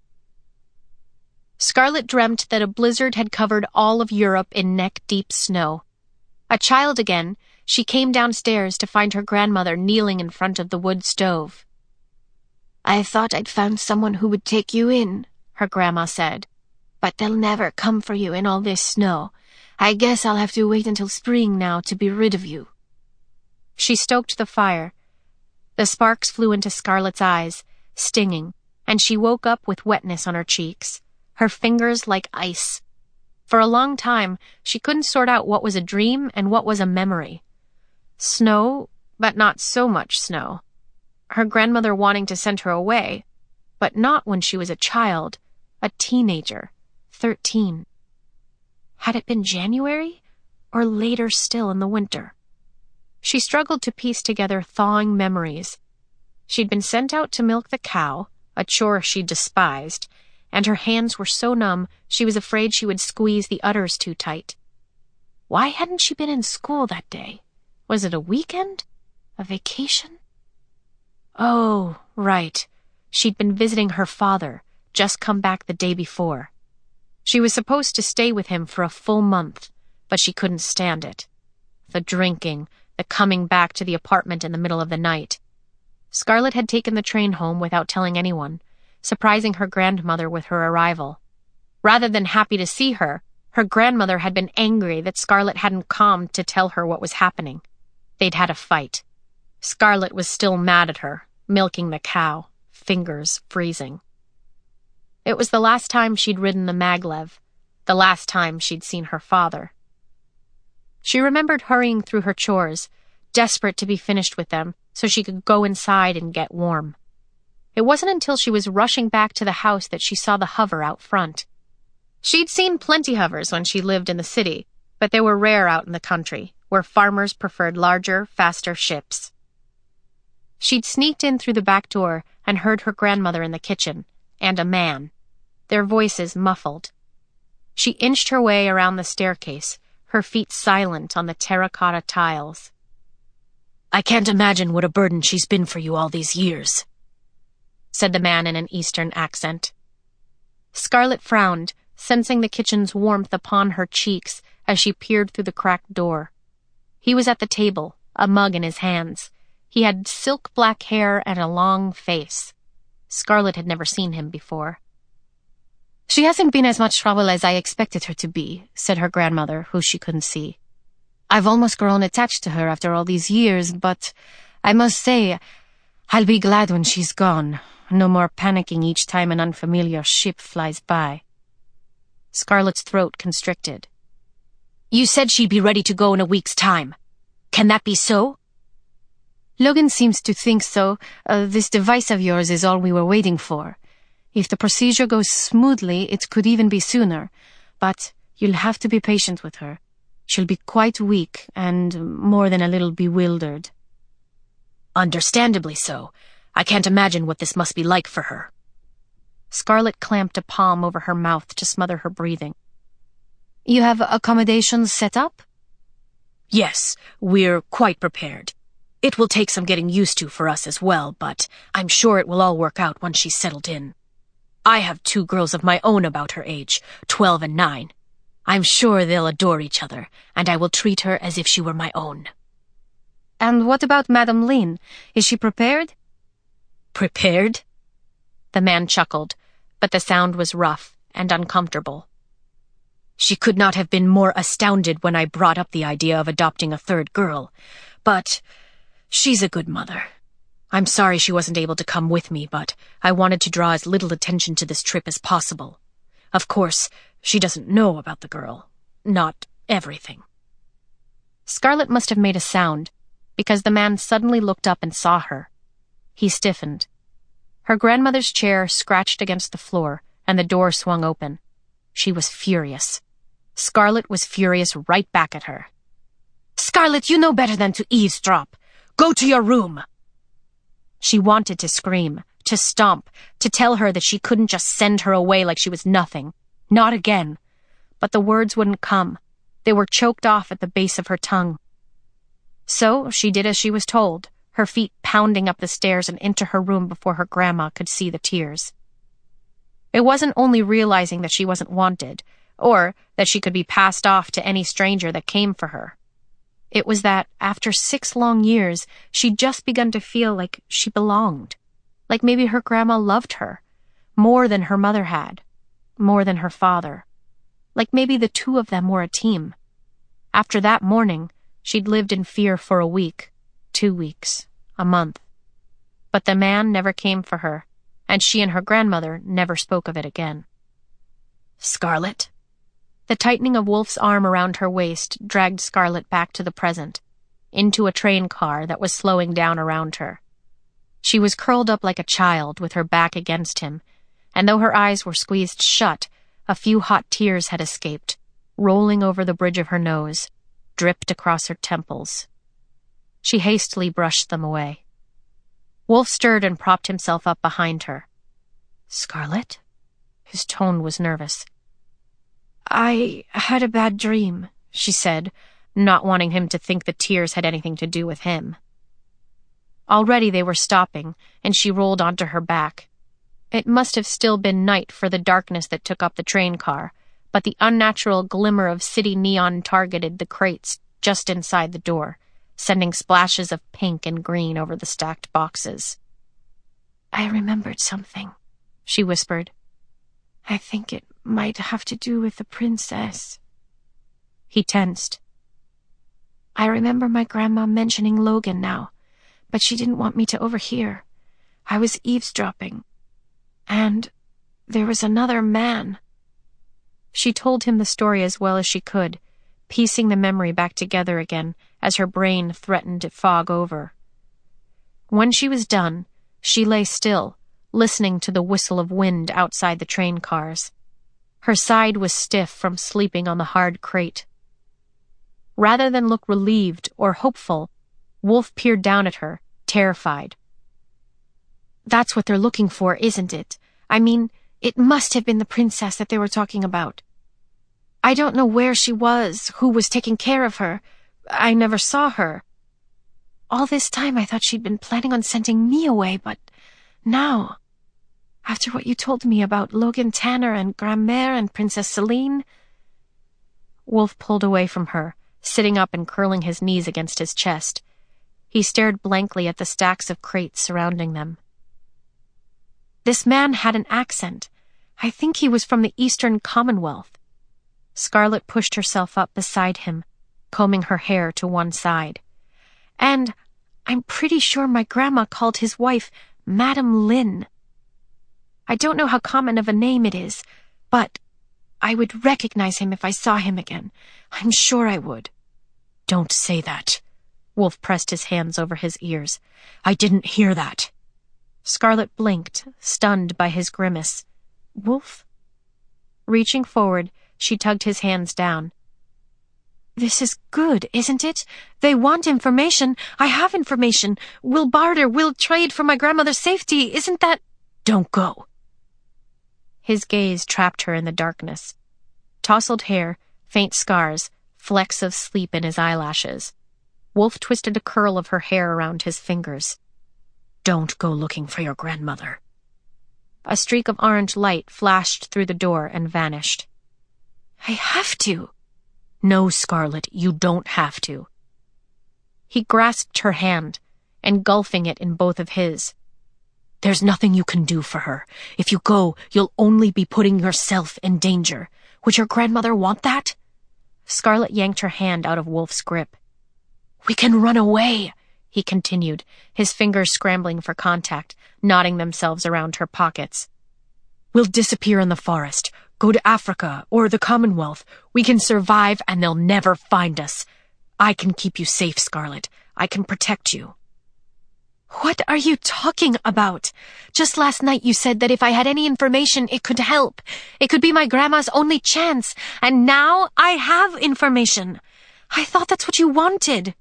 Scarlett dreamt that a blizzard had covered all of Europe in neck-deep snow. A child again, she came downstairs to find her grandmother kneeling in front of the wood stove. I thought I'd found someone who would take you in, her grandma said. But they'll never come for you in all this snow. I guess I'll have to wait until spring now to be rid of you. She stoked the fire. The sparks flew into Scarlett's eyes, stinging, and she woke up with wetness on her cheeks, her fingers like ice. For a long time, she couldn't sort out what was a dream and what was a memory. Snow, but not so much snow. Her grandmother wanting to send her away, but not when she was a child, a teenager, thirteen. Had it been January, or later still in the winter? She struggled to piece together thawing memories. She'd been sent out to milk the cow, a chore she despised, and her hands were so numb she was afraid she would squeeze the udders too tight. Why hadn't she been in school that day? Was it a weekend? A vacation? Oh, right. She'd been visiting her father, just come back the day before. She was supposed to stay with him for a full month, but she couldn't stand it. The drinking, the coming back to the apartment in the middle of the night. Scarlett had taken the train home without telling anyone, surprising her grandmother with her arrival. Rather than happy to see her, her grandmother had been angry that Scarlett hadn't come to tell her what was happening. They'd had a fight. Scarlett was still mad at her, milking the cow, fingers freezing. It was the last time she'd ridden the maglev, the last time she'd seen her father. She remembered hurrying through her chores, desperate to be finished with them so she could go inside and get warm. It wasn't until she was rushing back to the house that she saw the hover out front. She'd seen plenty hovers when she lived in the city, but they were rare out in the country, where farmers preferred larger, faster ships. She'd sneaked in through the back door and heard her grandmother in the kitchen, and a man, their voices muffled. She inched her way around the staircase, her feet silent on the terracotta tiles. I can't imagine what a burden she's been for you all these years, said the man in an Eastern accent. Scarlett frowned, sensing the kitchen's warmth upon her cheeks as she peered through the cracked door. He was at the table, a mug in his hands. He had silk black hair and a long face. Scarlett had never seen him before. She hasn't been as much trouble as I expected her to be, said her grandmother, who she couldn't see. I've almost grown attached to her after all these years, but I must say, I'll be glad when she's gone. No more panicking each time an unfamiliar ship flies by. Scarlett's throat constricted. You said she'd be ready to go in a week's time. Can that be so? Logan seems to think so. Uh, this device of yours is all we were waiting for. If the procedure goes smoothly, it could even be sooner. But you'll have to be patient with her. She'll be quite weak and more than a little bewildered. Understandably so. I can't imagine what this must be like for her. Scarlet clamped a palm over her mouth to smother her breathing. You have accommodations set up? Yes, we're quite prepared. It will take some getting used to for us as well, but I'm sure it will all work out once she's settled in. I have two girls of my own about her age, twelve and nine. I'm sure they'll adore each other, and I will treat her as if she were my own. And what about Madame Lin? Is she prepared? Prepared? The man chuckled, but the sound was rough and uncomfortable. She could not have been more astounded when I brought up the idea of adopting a third girl, but she's a good mother. I'm sorry she wasn't able to come with me, but I wanted to draw as little attention to this trip as possible. Of course, she doesn't know about the girl. Not everything. Scarlet must have made a sound, because the man suddenly looked up and saw her. He stiffened. Her grandmother's chair scratched against the floor, and the door swung open. She was furious. Scarlet was furious right back at her. Scarlet, you know better than to eavesdrop. Go to your room. She wanted to scream, to stomp, to tell her that she couldn't just send her away like she was nothing. Not again. But the words wouldn't come. They were choked off at the base of her tongue. So she did as she was told, her feet pounding up the stairs and into her room before her grandma could see the tears. It wasn't only realizing that she wasn't wanted, or that she could be passed off to any stranger that came for her. It was that, after six long years, she'd just begun to feel like she belonged. Like maybe her grandma loved her, more than her mother had, more than her father. Like maybe the two of them were a team. After that morning, she'd lived in fear for a week, two weeks, a month. But the man never came for her, and she and her grandmother never spoke of it again. Scarlet? The tightening of Wolf's arm around her waist dragged Scarlet back to the present, into a train car that was slowing down around her. She was curled up like a child with her back against him, and though her eyes were squeezed shut, a few hot tears had escaped, rolling over the bridge of her nose, dripped across her temples. She hastily brushed them away. Wolf stirred and propped himself up behind her. Scarlet? His tone was nervous. I had a bad dream, she said, not wanting him to think the tears had anything to do with him. Already they were stopping, and she rolled onto her back. It must have still been night for the darkness that took up the train car, but the unnatural glimmer of city neon targeted the crates just inside the door, sending splashes of pink and green over the stacked boxes. I remembered something, she whispered. I think it might have to do with the princess. He tensed. I remember my grandma mentioning Logan now, but she didn't want me to overhear. I was eavesdropping. And there was another man. She told him the story as well as she could, piecing the memory back together again as her brain threatened to fog over. When she was done, she lay still, listening to the whistle of wind outside the train cars. Her side was stiff from sleeping on the hard crate. Rather than look relieved or hopeful, Wolf peered down at her, terrified. That's what they're looking for, isn't it? I mean, it must have been the princess that they were talking about. I don't know where she was, who was taking care of her. I never saw her. All this time I thought she'd been planning on sending me away, but now, after what you told me about Logan Tanner and Grandmère and Princess Celine... Wolf pulled away from her, sitting up and curling his knees against his chest. He stared blankly at the stacks of crates surrounding them. This man had an accent. I think he was from the Eastern Commonwealth. Scarlet pushed herself up beside him, combing her hair to one side. And I'm pretty sure my grandma called his wife Madame Lin. I don't know how common of a name it is, but I would recognize him if I saw him again. I'm sure I would. Don't say that. Wolf pressed his hands over his ears. I didn't hear that. Scarlet blinked, stunned by his grimace. Wolf? Reaching forward, she tugged his hands down. This is good, isn't it? They want information. I have information. We'll barter, we'll trade for my grandmother's safety. Isn't that... Don't go. His gaze trapped her in the darkness. Tousled hair, faint scars, flecks of sleep in his eyelashes. Wolf twisted a curl of her hair around his fingers. "Don't go looking for your grandmother." A streak of orange light flashed through the door and vanished. "I have to." "No, Scarlet, you don't have to." He grasped her hand, engulfing it in both of his. "There's nothing you can do for her. If you go, you'll only be putting yourself in danger. Would your grandmother want that?" Scarlet yanked her hand out of Wolf's grip. "We can run away," he continued, his fingers scrambling for contact, knotting themselves around her pockets. "We'll disappear in the forest, go to Africa or the Commonwealth. We can survive and they'll never find us. I can keep you safe, Scarlet. I can protect you." "What are you talking about? Just last night you said that if I had any information, it could help. It could be my grandma's only chance, and now I have information. I thought that's what you wanted."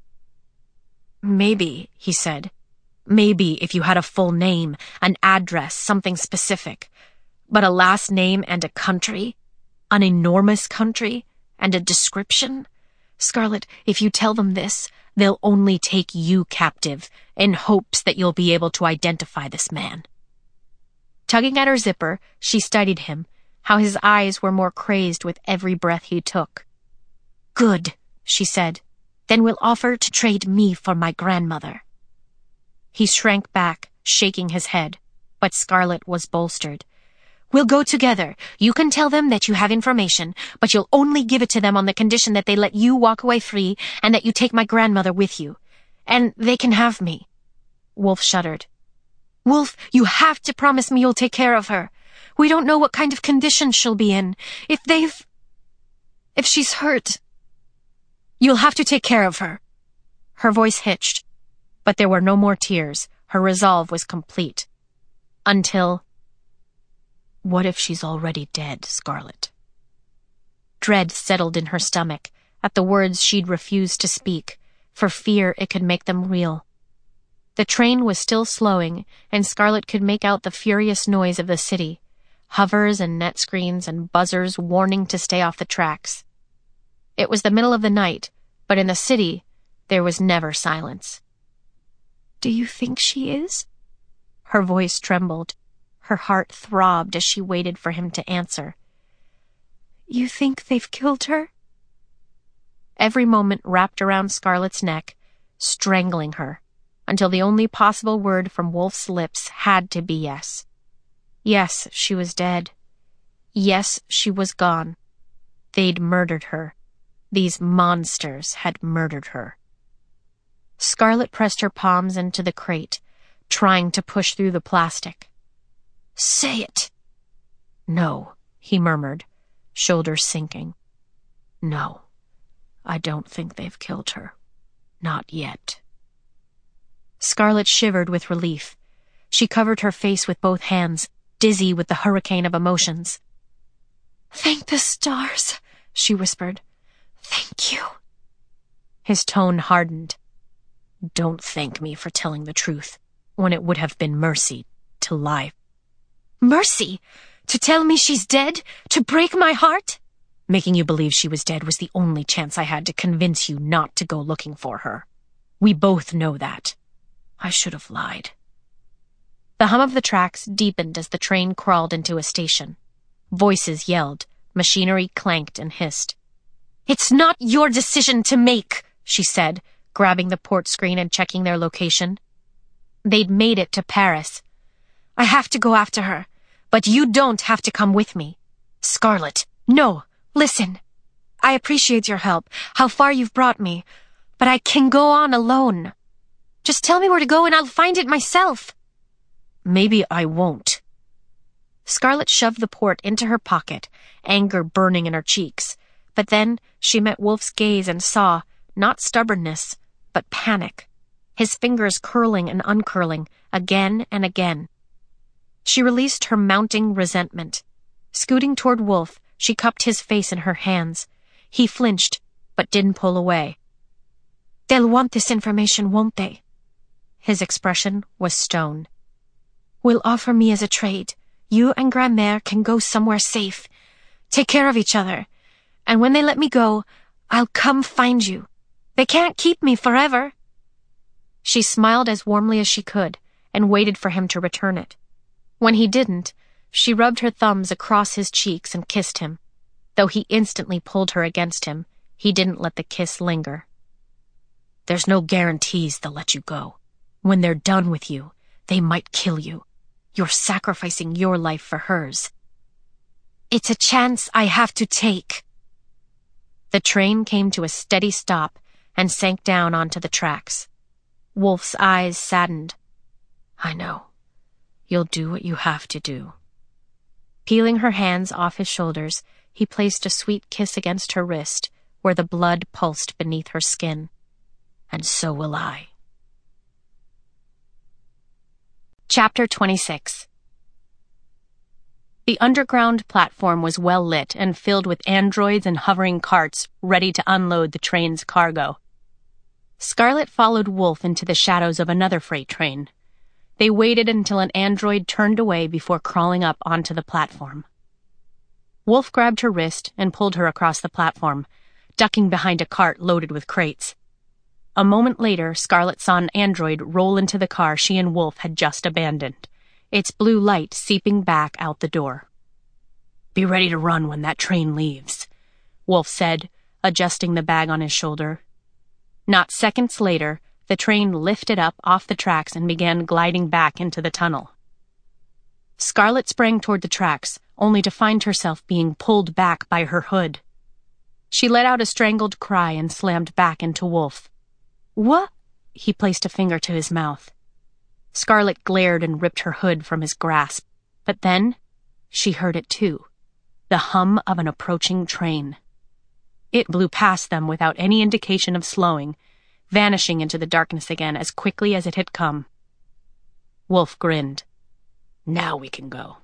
"Maybe," he said. "Maybe if you had a full name, an address, something specific. But a last name and a country? An enormous country? And a description? Scarlet, if you tell them this, they'll only take you captive, in hopes that you'll be able to identify this man." Tugging at her zipper, she studied him, how his eyes were more crazed with every breath he took. "Good," she said. "Then we'll offer to trade me for my grandmother." He shrank back, shaking his head, but Scarlet was bolstered. "We'll go together. You can tell them that you have information, but you'll only give it to them on the condition that they let you walk away free and that you take my grandmother with you. And they can have me." Wolf shuddered. "Wolf, you have to promise me you'll take care of her. We don't know what kind of condition she'll be in. If they've... if she's hurt... You'll have to take care of her." Her voice hitched, but there were no more tears. Her resolve was complete. Until... "What if she's already dead, Scarlet?" Dread settled in her stomach at the words she'd refused to speak, for fear it could make them real. The train was still slowing, and Scarlet could make out the furious noise of the city, hovers and net screens and buzzers warning to stay off the tracks. It was the middle of the night, but in the city, there was never silence. "Do you think she is?" Her voice trembled. Her heart throbbed as she waited for him to answer. "You think they've killed her?" Every moment wrapped around Scarlet's neck, strangling her, until the only possible word from Wolf's lips had to be yes. Yes, she was dead. Yes, she was gone. They'd murdered her. These monsters had murdered her. Scarlet pressed her palms into the crate, trying to push through the plastic. "Say it." "No," he murmured, shoulders sinking. "No, I don't think they've killed her. Not yet." Scarlet shivered with relief. She covered her face with both hands, dizzy with the hurricane of emotions. "Thank the stars," she whispered. "Thank you." His tone hardened. "Don't thank me for telling the truth, when it would have been mercy to lie." "Mercy? To tell me she's dead? To break my heart?" "Making you believe she was dead was the only chance I had to convince you not to go looking for her. We both know that. I should have lied." The hum of the tracks deepened as the train crawled into a station. Voices yelled, machinery clanked and hissed. "It's not your decision to make," she said, grabbing the port screen and checking their location. They'd made it to Paris. "I have to go after her. But you don't have to come with me. Scarlet, no, listen. I appreciate your help, how far you've brought me, but I can go on alone. Just tell me where to go and I'll find it myself." "Maybe I won't." Scarlet shoved the port into her pocket, anger burning in her cheeks. But then she met Wolf's gaze and saw, not stubbornness, but panic, his fingers curling and uncurling, again and again. She released her mounting resentment. Scooting toward Wolf, she cupped his face in her hands. He flinched, but didn't pull away. "They'll want this information, won't they?" His expression was stone. "Will offer me as a trade. You and Grandmère can go somewhere safe. Take care of each other. And when they let me go, I'll come find you. They can't keep me forever." She smiled as warmly as she could and waited for him to return it. When he didn't, she rubbed her thumbs across his cheeks and kissed him. Though he instantly pulled her against him, he didn't let the kiss linger. "There's no guarantees they'll let you go. When they're done with you, they might kill you. You're sacrificing your life for hers." "It's a chance I have to take." The train came to a steady stop and sank down onto the tracks. Wolf's eyes saddened. "I know. You'll do what you have to do." Peeling her hands off his shoulders, he placed a sweet kiss against her wrist, where the blood pulsed beneath her skin. "And so will I." Chapter twenty-six. The underground platform was well lit and filled with androids and hovering carts ready to unload the train's cargo. Scarlet followed Wolf into the shadows of another freight train. They waited until an android turned away before crawling up onto the platform. Wolf grabbed her wrist and pulled her across the platform, ducking behind a cart loaded with crates. A moment later, Scarlet saw an android roll into the car she and Wolf had just abandoned, its blue light seeping back out the door. "Be ready to run when that train leaves," Wolf said, adjusting the bag on his shoulder. Not seconds later, the train lifted up off the tracks and began gliding back into the tunnel. Scarlet sprang toward the tracks, only to find herself being pulled back by her hood. She let out a strangled cry and slammed back into Wolf. "What?" He placed a finger to his mouth. Scarlet glared and ripped her hood from his grasp, but then she heard it too, the hum of an approaching train. It blew past them without any indication of slowing, vanishing into the darkness again as quickly as it had come. Wolf grinned. "Now we can go."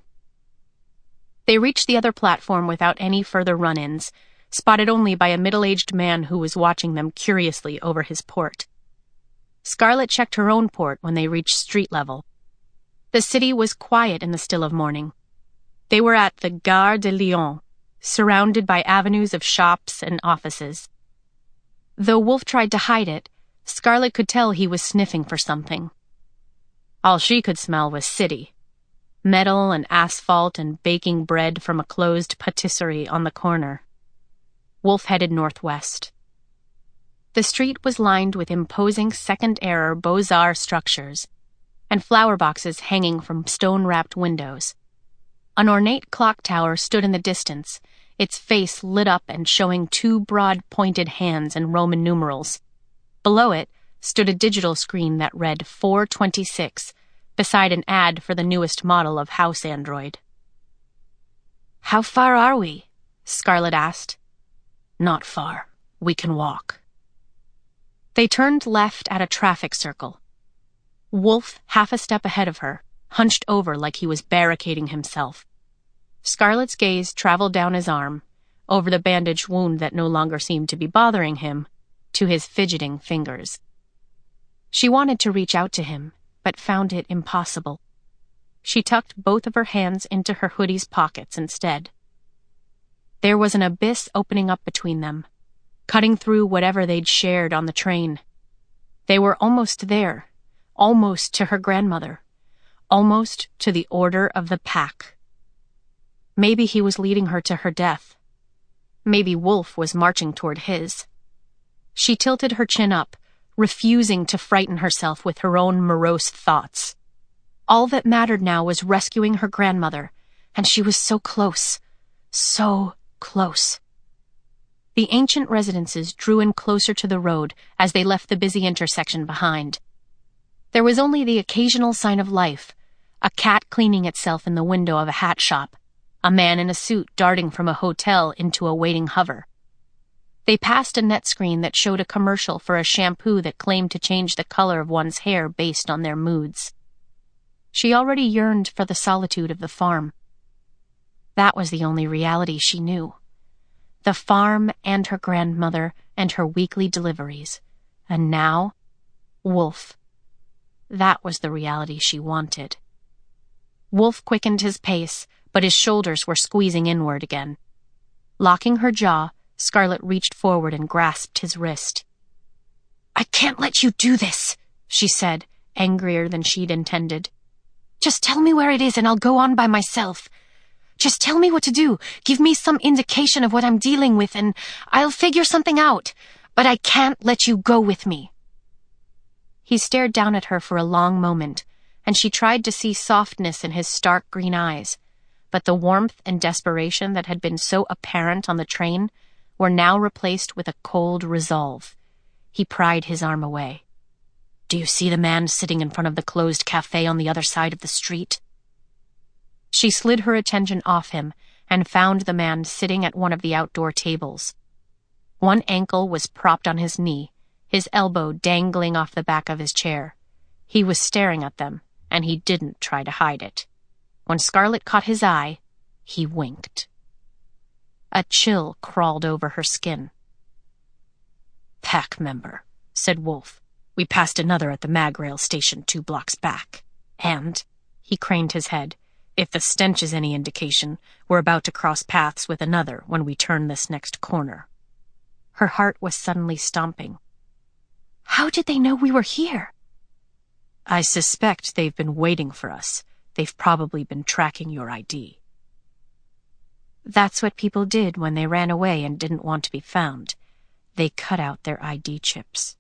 They reached the other platform without any further run-ins, spotted only by a middle-aged man who was watching them curiously over his port. Scarlet checked her own port when they reached street level. The city was quiet in the still of morning. They were at the Gare de Lyon, surrounded by avenues of shops and offices. Though Wolf tried to hide it, Scarlet could tell he was sniffing for something. All she could smell was city. Metal and asphalt and baking bread from a closed patisserie on the corner. Wolf headed northwest. The street was lined with imposing second-era Beaux-Arts structures and flower boxes hanging from stone-wrapped windows. An ornate clock tower stood in the distance, its face lit up and showing two broad pointed hands and Roman numerals. Below it stood a digital screen that read four twenty-six, beside an ad for the newest model of house android. "How far are we?" Scarlet asked. "Not far. We can walk." They turned left at a traffic circle. Wolf, half a step ahead of her, hunched over like he was barricading himself. Scarlet's gaze traveled down his arm, over the bandaged wound that no longer seemed to be bothering him, to his fidgeting fingers. She wanted to reach out to him, but found it impossible. She tucked both of her hands into her hoodie's pockets instead. There was an abyss opening up between them, cutting through whatever they'd shared on the train. They were almost there, almost to her grandmother, almost to the Order of the Pack. Maybe he was leading her to her death. Maybe Wolf was marching toward his. She tilted her chin up, refusing to frighten herself with her own morose thoughts. All that mattered now was rescuing her grandmother, and she was so close, so close. The ancient residences drew in closer to the road as they left the busy intersection behind. There was only the occasional sign of life, a cat cleaning itself in the window of a hat shop, a man in a suit darting from a hotel into a waiting hover. They passed a net screen that showed a commercial for a shampoo that claimed to change the color of one's hair based on their moods. She already yearned for the solitude of the farm. That was the only reality she knew. The farm and her grandmother and her weekly deliveries. And now, Wolf. That was the reality she wanted. Wolf quickened his pace, but his shoulders were squeezing inward again. Locking her jaw, Scarlet reached forward and grasped his wrist. "I can't let you do this," she said, angrier than she'd intended. "Just tell me where it is and I'll go on by myself. Just tell me what to do. Give me some indication of what I'm dealing with and I'll figure something out. But I can't let you go with me." He stared down at her for a long moment, and she tried to see softness in his stark green eyes, but the warmth and desperation that had been so apparent on the train were now replaced with a cold resolve. He pried his arm away. "Do you see the man sitting in front of the closed cafe on the other side of the street?" She slid her attention off him and found the man sitting at one of the outdoor tables. One ankle was propped on his knee, his elbow dangling off the back of his chair. He was staring at them, and he didn't try to hide it. When Scarlet caught his eye, he winked. A chill crawled over her skin. "Pack member," said Wolf. "We passed another at the mag-rail station two blocks back. And," he craned his head, "if the stench is any indication, we're about to cross paths with another when we turn this next corner." Her heart was suddenly stomping. "How did they know we were here?" "I suspect they've been waiting for us. They've probably been tracking your I D. That's what people did when they ran away and didn't want to be found. They cut out their I D chips."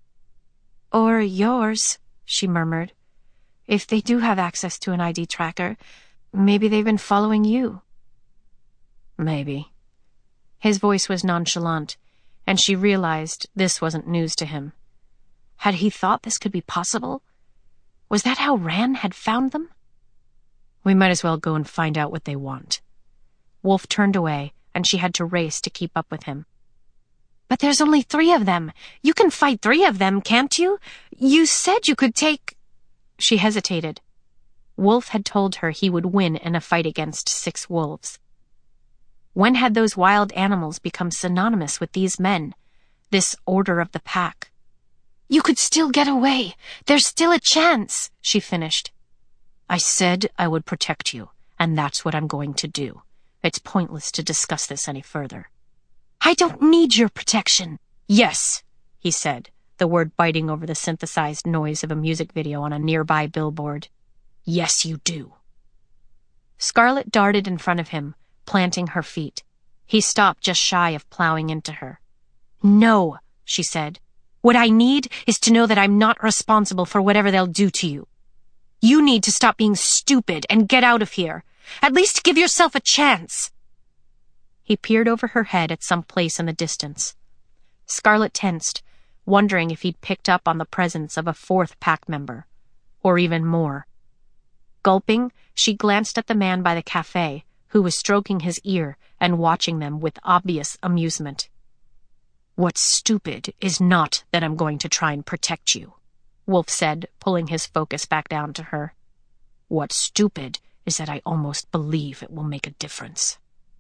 "Or yours," she murmured. "If they do have access to an I D tracker, maybe they've been following you." "Maybe." His voice was nonchalant, and she realized this wasn't news to him. Had he thought this could be possible? Was that how Ran had found them? "We might as well go and find out what they want." Wolf turned away, and she had to race to keep up with him. "But there's only three of them. You can fight three of them, can't you? You said you could take—" She hesitated. Wolf had told her he would win in a fight against six wolves. When had those wild animals become synonymous with these men, this order of the pack? "You could still get away. There's still a chance," she finished. "I said I would protect you, and that's what I'm going to do. It's pointless to discuss this any further." "I don't need your protection." "Yes," he said, the word biting over the synthesized noise of a music video on a nearby billboard. "Yes, you do." Scarlet darted in front of him, planting her feet. He stopped just shy of plowing into her. "No," she said. "What I need is to know that I'm not responsible for whatever they'll do to you. You need to stop being stupid and get out of here. At least give yourself a chance." He peered over her head at some place in the distance. Scarlet tensed, wondering if he'd picked up on the presence of a fourth pack member, or even more. Gulping, she glanced at the man by the cafe, who was stroking his ear and watching them with obvious amusement. "What's stupid is not that I'm going to try and protect you," Wolf said, pulling his focus back down to her. "What's stupid is that I almost believe it will make a difference."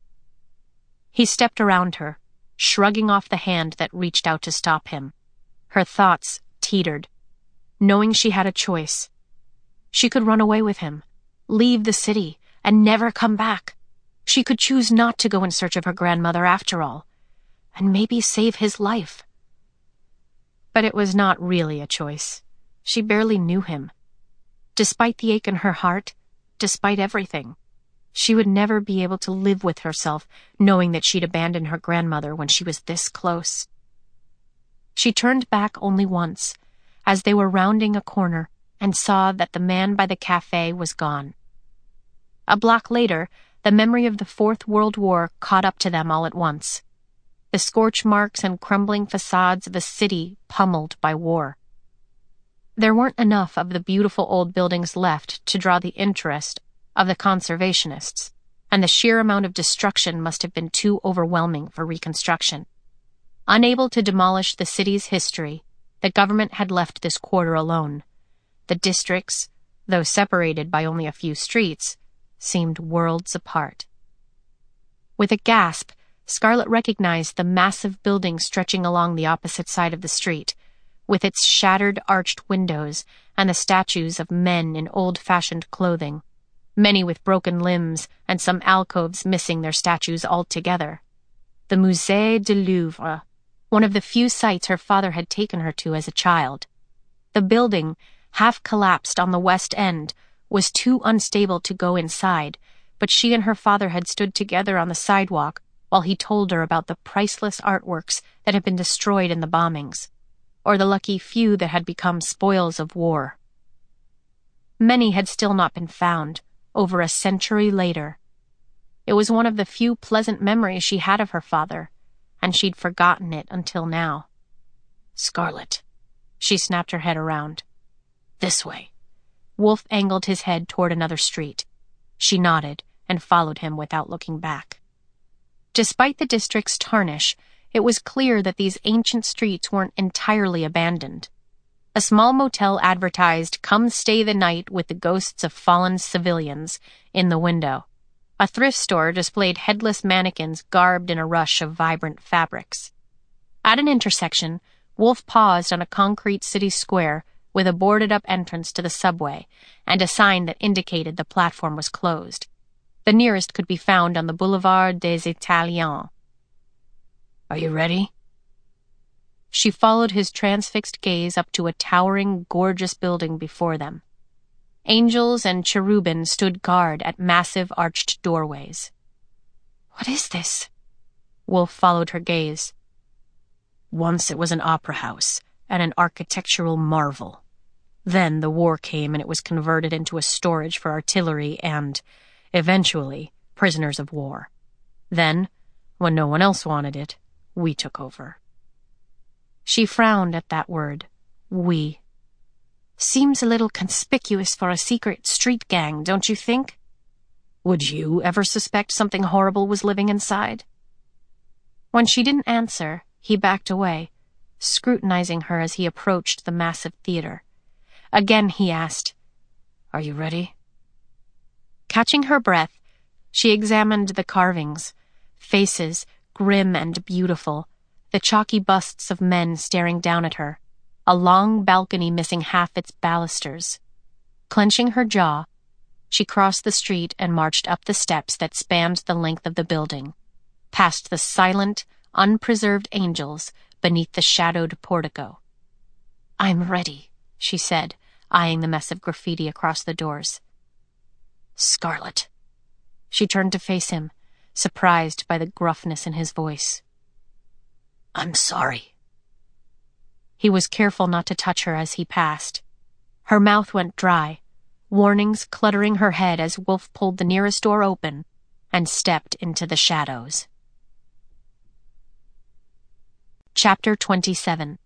He stepped around her, shrugging off the hand that reached out to stop him. Her thoughts teetered, knowing she had a choice. She could run away with him, leave the city, and never come back. She could choose not to go in search of her grandmother after all, and maybe save his life. But it was not really a choice. She barely knew him. Despite the ache in her heart, despite everything, she would never be able to live with herself knowing that she'd abandoned her grandmother when she was this close. She turned back only once, as they were rounding a corner, and saw that the man by the cafe was gone. A block later, the memory of the Fourth World War caught up to them all at once. The scorch marks and crumbling facades of a city pummeled by war. There weren't enough of the beautiful old buildings left to draw the interest of the conservationists, and the sheer amount of destruction must have been too overwhelming for reconstruction. Unable to demolish the city's history, the government had left this quarter alone. The districts, though separated by only a few streets, seemed worlds apart. With a gasp, Scarlet recognized the massive building stretching along the opposite side of the street, with its shattered arched windows and the statues of men in old-fashioned clothing. many with broken limbs and some alcoves missing their statues altogether. The Musée du Louvre, one of the few sites her father had taken her to as a child. The building, half collapsed on the west end, was too unstable to go inside, but she and her father had stood together on the sidewalk while he told her about the priceless artworks that had been destroyed in the bombings, or the lucky few that had become spoils of war. Many had still not been found, over a century later. It was one of the few pleasant memories she had of her father, and she'd forgotten it until now. "Scarlet." She snapped her head around. "This way." Wolf angled his head toward another street. She nodded and followed him without looking back. Despite the district's tarnish, it was clear that these ancient streets weren't entirely abandoned. A small motel advertised, "Come stay the night with the ghosts of fallen civilians," in the window. A thrift store displayed headless mannequins garbed in a rush of vibrant fabrics. At an intersection, Wolf paused on a concrete city square with a boarded-up entrance to the subway and a sign that indicated the platform was closed. The nearest could be found on the Boulevard des Italiens. "Are you ready?" She followed his transfixed gaze up to a towering, gorgeous building before them. Angels and cherubim stood guard at massive arched doorways. "What is this?" Wolf followed her gaze. "Once it was an opera house and an architectural marvel. Then the war came and it was converted into a storage for artillery and, eventually, prisoners of war. Then, when no one else wanted it, we took over." She frowned at that word, we. "Seems a little conspicuous for a secret street gang, don't you think? Would you ever suspect something horrible was living inside?" When she didn't answer, he backed away, scrutinizing her as he approached the massive theater. Again he asked, "Are you ready?" Catching her breath, she examined the carvings, faces grim and beautiful, the chalky busts of men staring down at her, a long balcony missing half its balusters. Clenching her jaw, she crossed the street and marched up the steps that spanned the length of the building, past the silent, unpreserved angels beneath the shadowed portico. "I'm ready," she said, eyeing the mess of graffiti across the doors. "Scarlet." She turned to face him, surprised by the gruffness in his voice. "I'm sorry." He was careful not to touch her as he passed. Her mouth went dry, warnings cluttering her head as Wolf pulled the nearest door open and stepped into the shadows. Chapter twenty-seven.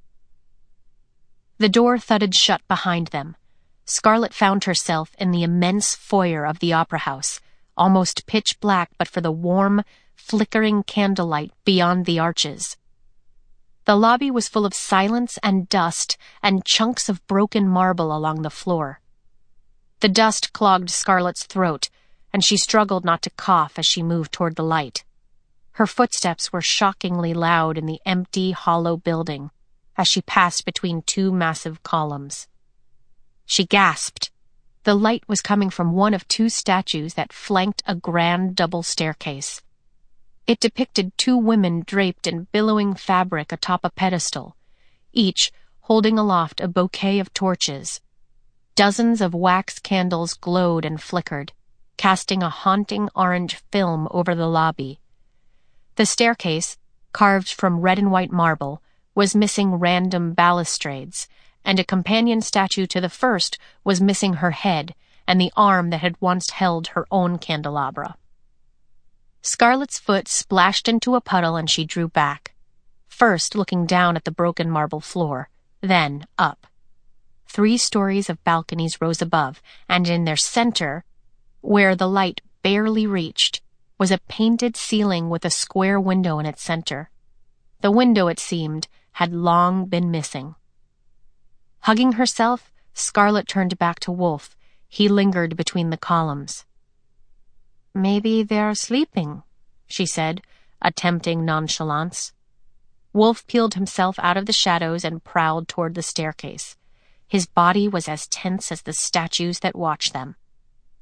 The door thudded shut behind them. Scarlet found herself in the immense foyer of the opera house, almost pitch black but for the warm, flickering candlelight beyond the arches. The lobby was full of silence and dust and chunks of broken marble along the floor. The dust clogged Scarlet's throat, and she struggled not to cough as she moved toward the light. Her footsteps were shockingly loud in the empty, hollow building as she passed between two massive columns. She gasped. The light was coming from one of two statues that flanked a grand double staircase. It depicted two women draped in billowing fabric atop a pedestal, each holding aloft a bouquet of torches. Dozens of wax candles glowed and flickered, casting a haunting orange film over the lobby. The staircase, carved from red and white marble, was missing random balustrades, and a companion statue to the first was missing her head and the arm that had once held her own candelabra. Scarlet's foot splashed into a puddle and she drew back, first looking down at the broken marble floor, then up. Three stories of balconies rose above, and in their center, where the light barely reached, was a painted ceiling with a square window in its center. The window, it seemed, had long been missing. Hugging herself, Scarlet turned back to Wolf. He lingered between the columns. "Maybe they're sleeping," she said, attempting nonchalance. Wolf peeled himself out of the shadows and prowled toward the staircase. His body was as tense as the statues that watched them.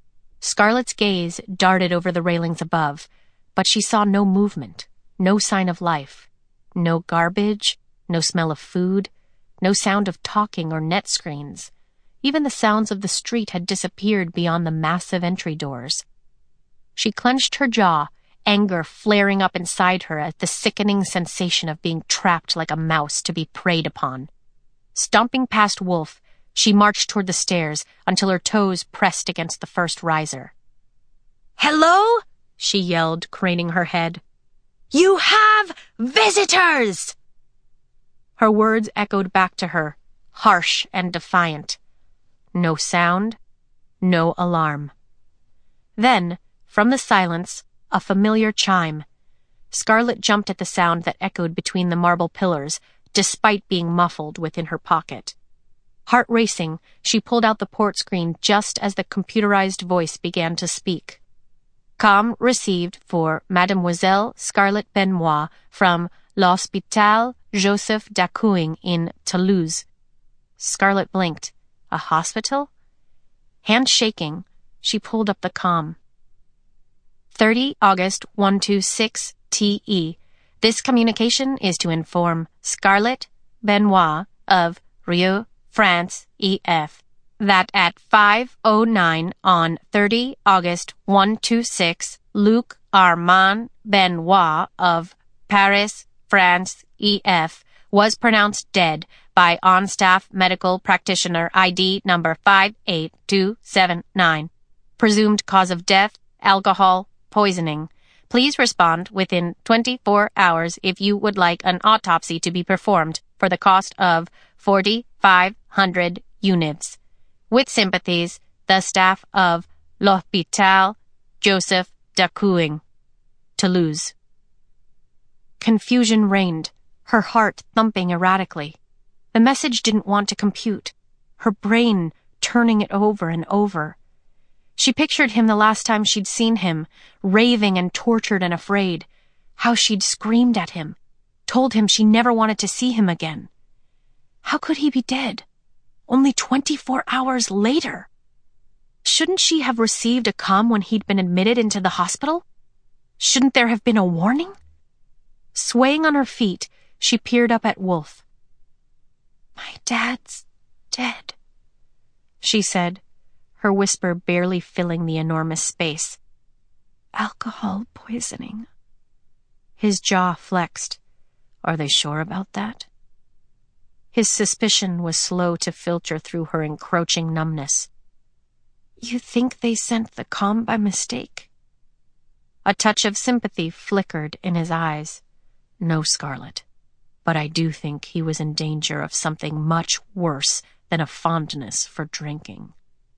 Scarlett's gaze darted over the railings above, but she saw no movement, no sign of life, no garbage, no smell of food, no sound of talking or net screens. Even the sounds of the street had disappeared beyond the massive entry doors. She clenched her jaw, anger flaring up inside her at the sickening sensation of being trapped like a mouse to be preyed upon. Stomping past Wolf, she marched toward the stairs until her toes pressed against the first riser. "Hello?" she yelled, craning her head. "You have visitors!" Her words echoed back to her, harsh and defiant. No sound, no alarm. Then, from the silence, a familiar chime. Scarlett jumped at the sound that echoed between the marble pillars, despite being muffled within her pocket. Heart racing, she pulled out the port screen just as the computerized voice began to speak. "Com received for Mademoiselle Scarlett Benoit from l'Hôpital Joseph Dacuing in Toulouse." Scarlett blinked. A hospital? Hand shaking, she pulled up the comm. thirty August one two six T E. This communication is to inform Scarlett Benoit of Rieux, France, E F, that at five oh nine on thirty August one two six, Luc Armand Benoit of Paris, France, E F, was pronounced dead by on-staff medical practitioner I D number five eight two seven nine. Presumed cause of death, alcohol poisoning. Please respond within twenty-four hours if you would like an autopsy to be performed for the cost of forty-five hundred units. With sympathies, the staff of l'Hôpital Joseph Dacuing, Toulouse. Confusion reigned, her heart thumping erratically. The message didn't want to compute, her brain turning it over and over. She pictured him the last time she'd seen him, raving and tortured and afraid, how she'd screamed at him, told him she never wanted to see him again. How could he be dead? Only twenty-four hours later? Shouldn't she have received a comm when he'd been admitted into the hospital? Shouldn't there have been a warning? Swaying on her feet, she peered up at Wolf. "My dad's dead," she said, her whisper barely filling the enormous space. "Alcohol poisoning." His jaw flexed. Are they sure about that? His suspicion was slow to filter through her encroaching numbness. "You think they sent the comm by mistake?" A touch of sympathy flickered in his eyes. "No, Scarlett. But I do think he was in danger of something much worse than a fondness for drinking."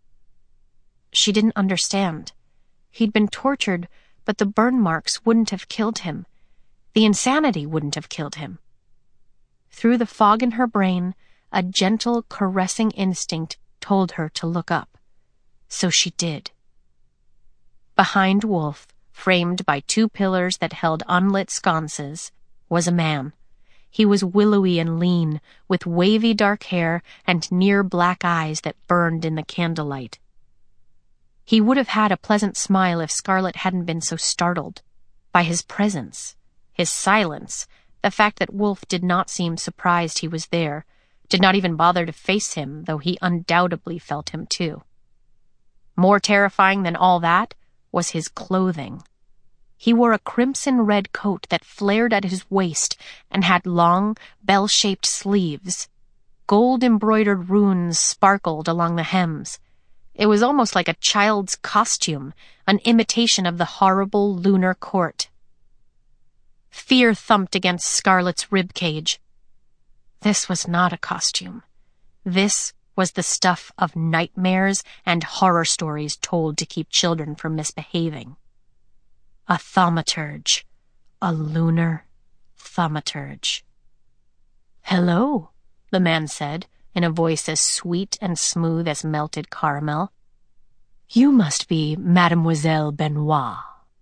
She didn't understand. He'd been tortured, but the burn marks wouldn't have killed him. The insanity wouldn't have killed him. Through the fog in her brain, a gentle, caressing instinct told her to look up. So she did. Behind Wolf, framed by two pillars that held unlit sconces, was a man. He was willowy and lean, with wavy dark hair and near black eyes that burned in the candlelight. He would have had a pleasant smile if Scarlett hadn't been so startled by his presence, his silence, the fact that Wolf did not seem surprised he was there, did not even bother to face him, though he undoubtedly felt him too. More terrifying than all that was his clothing. He wore a crimson-red coat that flared at his waist and had long, bell-shaped sleeves. Gold-embroidered runes sparkled along the hems. It was almost like a child's costume, an imitation of the horrible lunar court. Fear thumped against Scarlett's ribcage. This was not a costume. This was the stuff of nightmares and horror stories told to keep children from misbehaving. A thaumaturge. A lunar thaumaturge. "Hello," the man said, in a voice as sweet and smooth as melted caramel. "You must be Mademoiselle Benoit."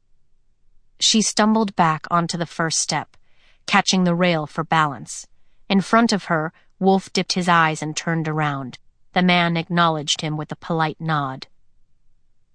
She stumbled back onto the first step, catching the rail for balance. In front of her, Wolf dipped his eyes and turned around. The man acknowledged him with a polite nod.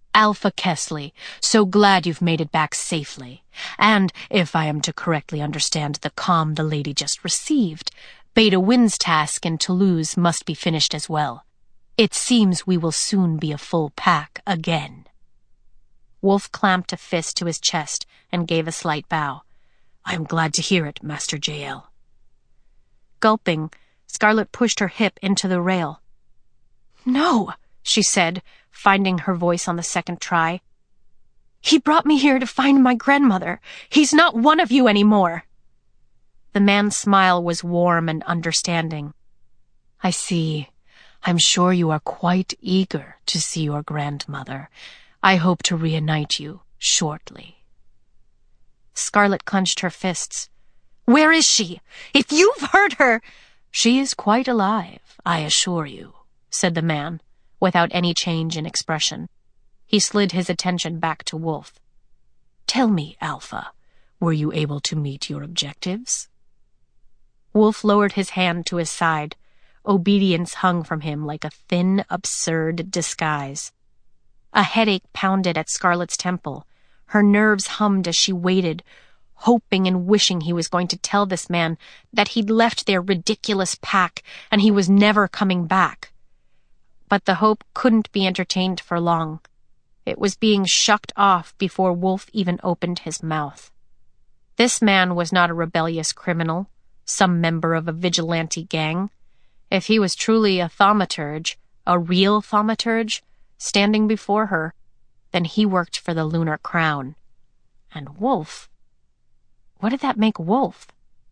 Alpha Kesley, so glad you've made it back safely. And, if I am to correctly understand the comm the lady just received, Beta Wind's task in Toulouse must be finished as well. It seems we will soon be a full pack again. Wolf clamped a fist to his chest and gave a slight bow. I am glad to hear it, Master J L. Gulping, Scarlet pushed her hip into the rail. No, she said, finding her voice on the second try. He brought me here to find my grandmother. He's not one of you anymore. The man's smile was warm and understanding. I see. I'm sure you are quite eager to see your grandmother. I hope to reunite you shortly. Scarlet clenched her fists. Where is she? If you've heard her... She is quite alive, I assure you, said the man, without any change in expression. He slid his attention back to Wolf. Tell me, Alpha, were you able to meet your objectives? Wolf lowered his hand to his side. Obedience hung from him like a thin, absurd disguise. A headache pounded at Scarlet's temple. Her nerves hummed as she waited, hoping and wishing he was going to tell this man that he'd left their ridiculous pack and he was never coming back. But the hope couldn't be entertained for long. It was being shucked off before Wolf even opened his mouth. This man was not a rebellious criminal, some member of a vigilante gang. If he was truly a thaumaturge, a real thaumaturge, standing before her, then he worked for the Lunar Crown. And Wolf? What did that make Wolf?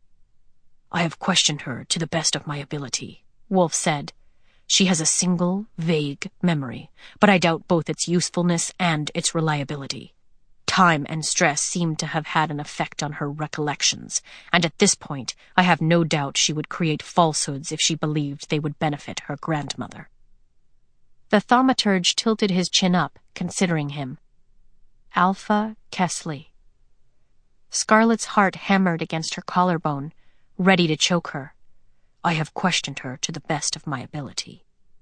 I have questioned her to the best of my ability, Wolf said. She has a single, vague memory, but I doubt both its usefulness and its reliability. Time and stress seem to have had an effect on her recollections, and at this point I have no doubt she would create falsehoods if she believed they would benefit her grandmother. The thaumaturge tilted his chin up, considering him. Alpha Kesley. Scarlet's heart hammered against her collarbone, ready to choke her. I have questioned her to the best of my ability.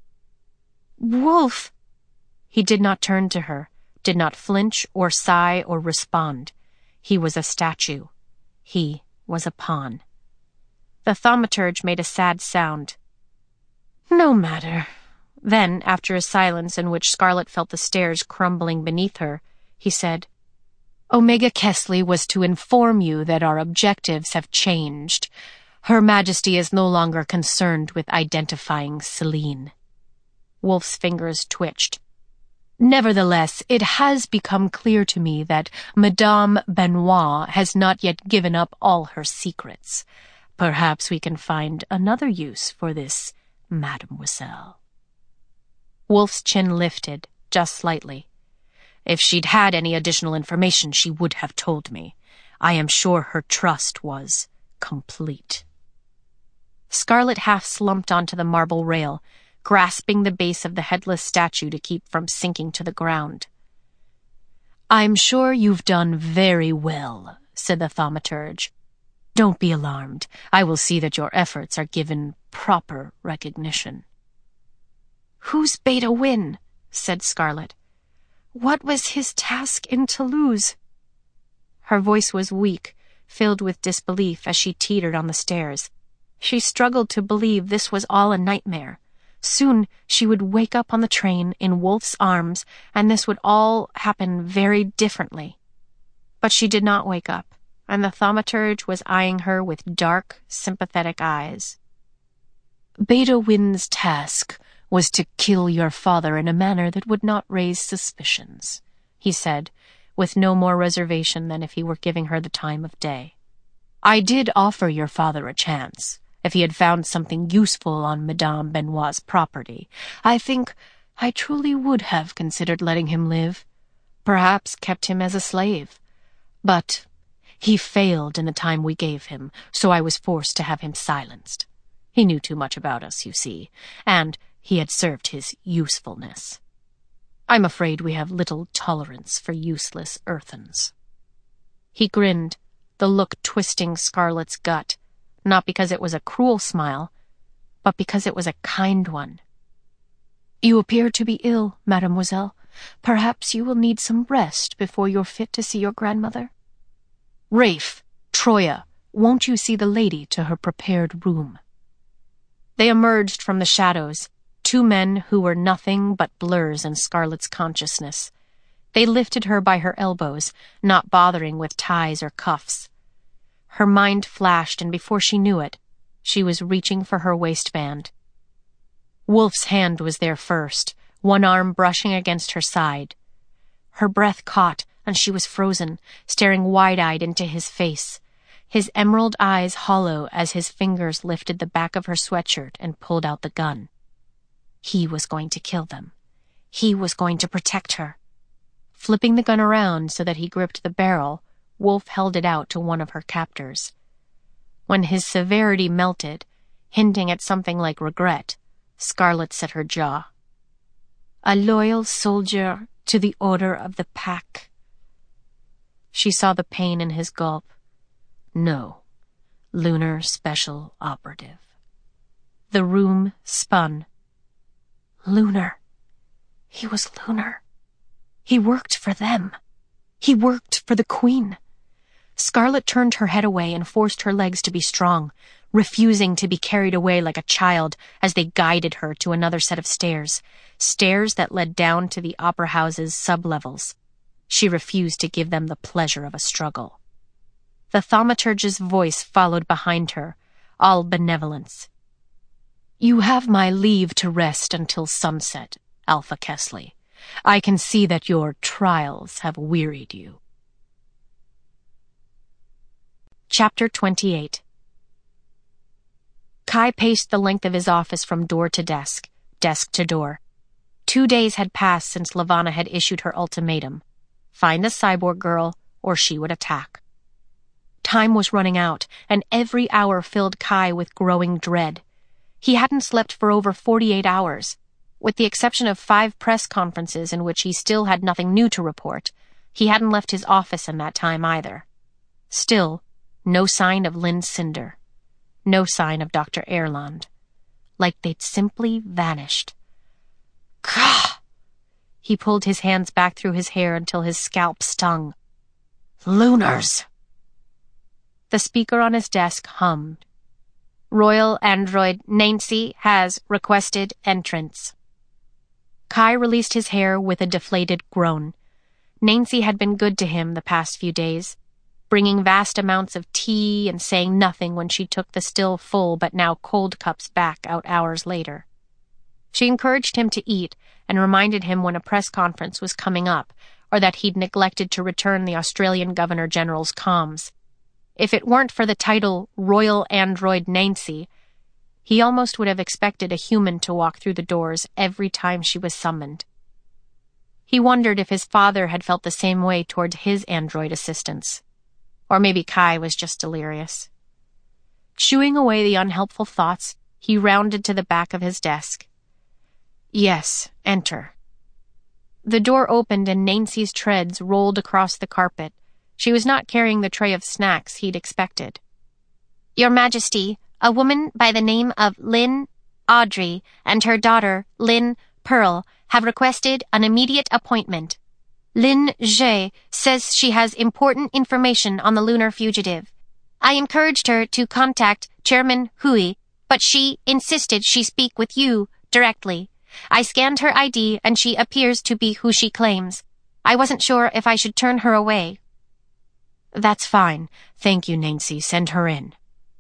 Wolf! He did not turn to her, did not flinch or sigh or respond. He was a statue. He was a pawn. The thaumaturge made a sad sound. No matter. Then, after a silence in which Scarlet felt the stairs crumbling beneath her, he said, Omega Kesley was to inform you that our objectives have changed. Her Majesty is no longer concerned with identifying Celine. Wolf's fingers twitched. Nevertheless, it has become clear to me that Madame Benoit has not yet given up all her secrets. Perhaps we can find another use for this mademoiselle. Wolf's chin lifted, just slightly. If she'd had any additional information, she would have told me. I am sure her trust was complete. Scarlet half slumped onto the marble rail, grasping the base of the headless statue to keep from sinking to the ground. I'm sure you've done very well, said the thaumaturge. Don't be alarmed. I will see that your efforts are given proper recognition. Who's Beta Win? Said Scarlet. What was his task in Toulouse? Her voice was weak, filled with disbelief as she teetered on the stairs. She struggled to believe this was all a nightmare. Soon she would wake up on the train in Wolf's arms, and this would all happen very differently. But she did not wake up, and the thaumaturge was eyeing her with dark, sympathetic eyes. Beta Win's task was to kill your father in a manner that would not raise suspicions, he said, with no more reservation than if he were giving her the time of day. I did offer your father a chance. If he had found something useful on Madame Benoit's property, I think I truly would have considered letting him live, perhaps kept him as a slave. But he failed in the time we gave him, so I was forced to have him silenced. He knew too much about us, you see, and he had served his usefulness. I'm afraid we have little tolerance for useless earthens. He grinned, the look twisting Scarlet's gut, not because it was a cruel smile, but because it was a kind one. You appear to be ill, mademoiselle. Perhaps you will need some rest before you're fit to see your grandmother. Rafe, Troya, won't you see the lady to her prepared room?" They emerged from the shadows, two men who were nothing but blurs in Scarlett's consciousness. They lifted her by her elbows, not bothering with ties or cuffs. Her mind flashed, and before she knew it, she was reaching for her waistband. Wolf's hand was there first, one arm brushing against her side. Her breath caught, and she was frozen, staring wide-eyed into his face, his emerald eyes hollow as his fingers lifted the back of her sweatshirt and pulled out the gun. He was going to kill them. He was going to protect her. Flipping the gun around so that he gripped the barrel, Wolf held it out to one of her captors. When his severity melted, hinting at something like regret, Scarlett set her jaw. "A loyal soldier to the order of the pack." She saw the pain in his gulp. "No, lunar special operative." The room spun. Lunar. He was lunar. He worked for them. He worked for the Queen. Scarlett turned her head away and forced her legs to be strong, refusing to be carried away like a child as they guided her to another set of stairs, stairs that led down to the opera house's sublevels. She refused to give them the pleasure of a struggle. The thaumaturge's voice followed behind her, all benevolence. "You have my leave to rest until sunset, Alpha Kesley. I can see that your trials have wearied you." Chapter twenty-eight. Kai paced the length of his office from door to desk, desk to door. Two days had passed since Levana had issued her ultimatum. Find the cyborg girl, or she would attack. Time was running out, and every hour filled Kai with growing dread. He hadn't slept for over forty-eight hours. With the exception of five press conferences in which he still had nothing new to report, he hadn't left his office in that time either. Still, no sign of Lynn Cinder. No sign of Doctor Erland. Like they'd simply vanished. Gah! He pulled his hands back through his hair until his scalp stung. Lunars! The speaker on his desk hummed. Royal android Nancy has requested entrance. Kai released his hair with a deflated groan. Nancy had been good to him the past few days, bringing vast amounts of tea and saying nothing when she took the still full but now cold cups back out hours later. She encouraged him to eat and reminded him when a press conference was coming up or that he'd neglected to return the Australian Governor-General's comms. If it weren't for the title Royal Android Nancy, he almost would have expected a human to walk through the doors every time she was summoned. He wondered if his father had felt the same way toward his android assistants. Or maybe Kai was just delirious. Chewing away the unhelpful thoughts, he rounded to the back of his desk. Yes, enter. The door opened and Nancy's treads rolled across the carpet. She was not carrying the tray of snacks he'd expected. Your Majesty, a woman by the name of Lynn Audrey and her daughter, Lynn Pearl, have requested an immediate appointment. Lynn Zhe says she has important information on the lunar fugitive. I encouraged her to contact Chairman Hui, but she insisted she speak with you directly. I scanned her I D and she appears to be who she claims. I wasn't sure if I should turn her away. That's fine. Thank you, Nancy. Send her in.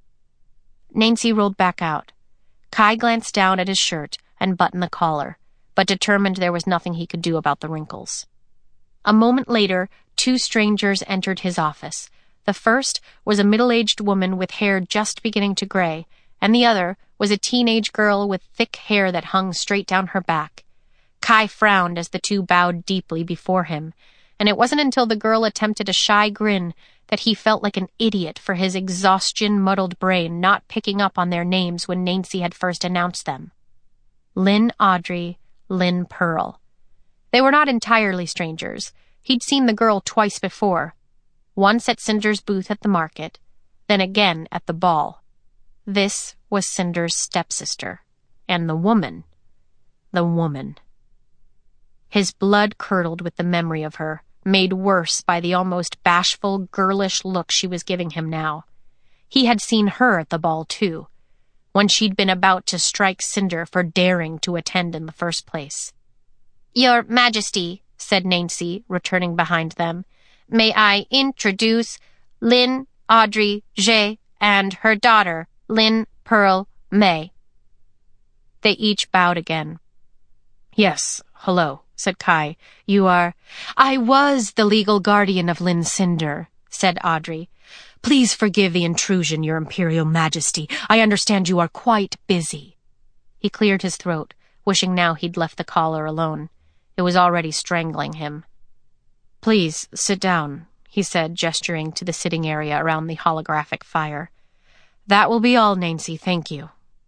Nancy rolled back out. Kai glanced down at his shirt and buttoned the collar, but determined there was nothing he could do about the wrinkles. A moment later, two strangers entered his office. The first was a middle-aged woman with hair just beginning to gray, and the other was a teenage girl with thick hair that hung straight down her back. Kai frowned as the two bowed deeply before him, and it wasn't until the girl attempted a shy grin that he felt like an idiot for his exhaustion-muddled brain not picking up on their names when Nancy had first announced them. Lynn Audrey, Lynn Pearl. They were not entirely strangers. He'd seen the girl twice before, once at Cinder's booth at the market, then again at the ball. This was Cinder's stepsister, and the woman, the woman. His blood curdled with the memory of her, made worse by the almost bashful, girlish look she was giving him now. He had seen her at the ball, too, when she'd been about to strike Cinder for daring to attend in the first place. "Your Majesty," said Nancy, returning behind them, "may I introduce Lynn Audrey Jay and her daughter, Lynn Pearl May." They each bowed again. "Yes, hello," said Kai. "You are—" "I was the legal guardian of Lynn Cinder," said Audrey. "Please forgive the intrusion, Your Imperial Majesty. I understand you are quite busy." He cleared his throat, wishing now he'd left the caller alone. It was already strangling him. "Please, sit down," he said, gesturing to the sitting area around the holographic fire. "That will be all, Nancy, thank you."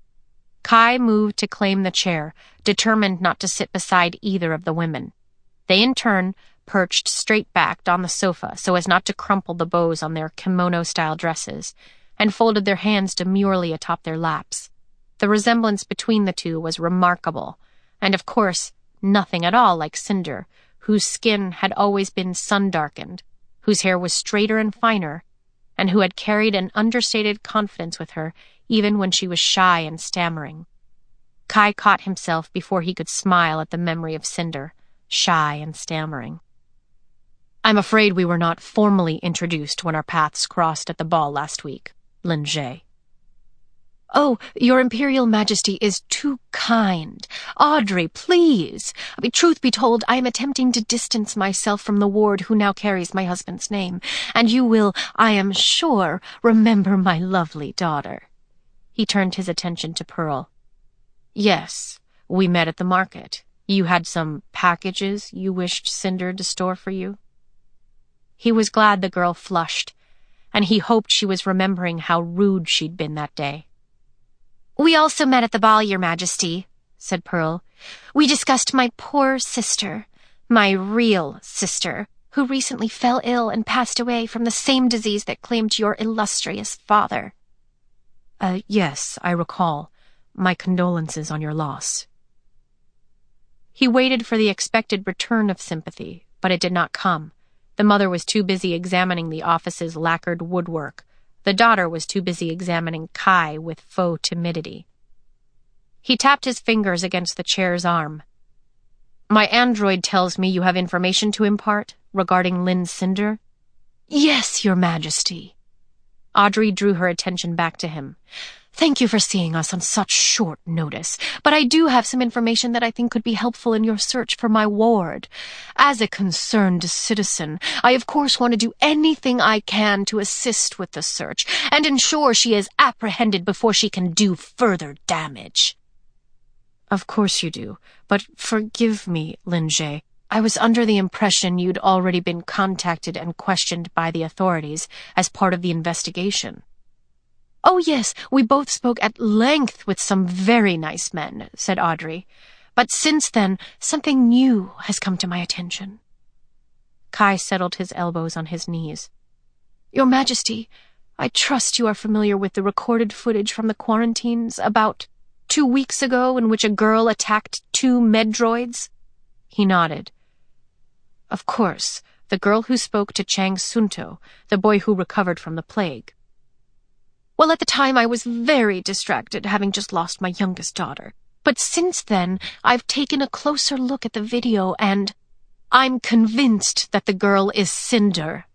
Kai moved to claim the chair, determined not to sit beside either of the women. They, in turn, perched straight-backed on the sofa so as not to crumple the bows on their kimono-style dresses, and folded their hands demurely atop their laps. The resemblance between the two was remarkable, and of course, nothing at all like Cinder, whose skin had always been sun-darkened, whose hair was straighter and finer, and who had carried an understated confidence with her even when she was shy and stammering. Kai caught himself before he could smile at the memory of Cinder, shy and stammering. "I'm afraid we were not formally introduced when our paths crossed at the ball last week, Lin Jay." "Oh, Your Imperial Majesty is too kind. Audrey, please. I mean, truth be told, I am attempting to distance myself from the ward who now carries my husband's name, and you will, I am sure, remember my lovely daughter." He turned his attention to Pearl. "Yes, we met at the market. You had some packages you wished Cinder to store for you?" He was glad the girl flushed, and he hoped she was remembering how rude she'd been that day. "We also met at the ball, Your Majesty," said Pearl. "We discussed my poor sister, my real sister, who recently fell ill and passed away from the same disease that claimed your illustrious father." Uh, yes, I recall. My condolences on your loss." He waited for the expected return of sympathy, but it did not come. The mother was too busy examining the office's lacquered woodwork. The daughter was too busy examining Kai with faux timidity. He tapped his fingers against the chair's arm. "My android tells me you have information to impart regarding Lynn Cinder?" "Yes, Your Majesty." Audrey drew her attention back to him. "Thank you for seeing us on such short notice, but I do have some information that I think could be helpful in your search for my ward. As a concerned citizen, I of course want to do anything I can to assist with the search and ensure she is apprehended before she can do further damage." "Of course you do, but forgive me, Lin Jay. I was under the impression you'd already been contacted and questioned by the authorities as part of the investigation." "Oh, yes, we both spoke at length with some very nice men," said Audrey. "But since then, something new has come to my attention." Kai settled his elbows on his knees. "Your Majesty, I trust you are familiar with the recorded footage from the quarantines about two weeks ago in which a girl attacked two medroids?" He nodded. "Of course, the girl who spoke to Chang Sunto, the boy who recovered from the plague." "Well, at the time I was very distracted, having just lost my youngest daughter. But since then, I've taken a closer look at the video, and I'm convinced that the girl is Cinder."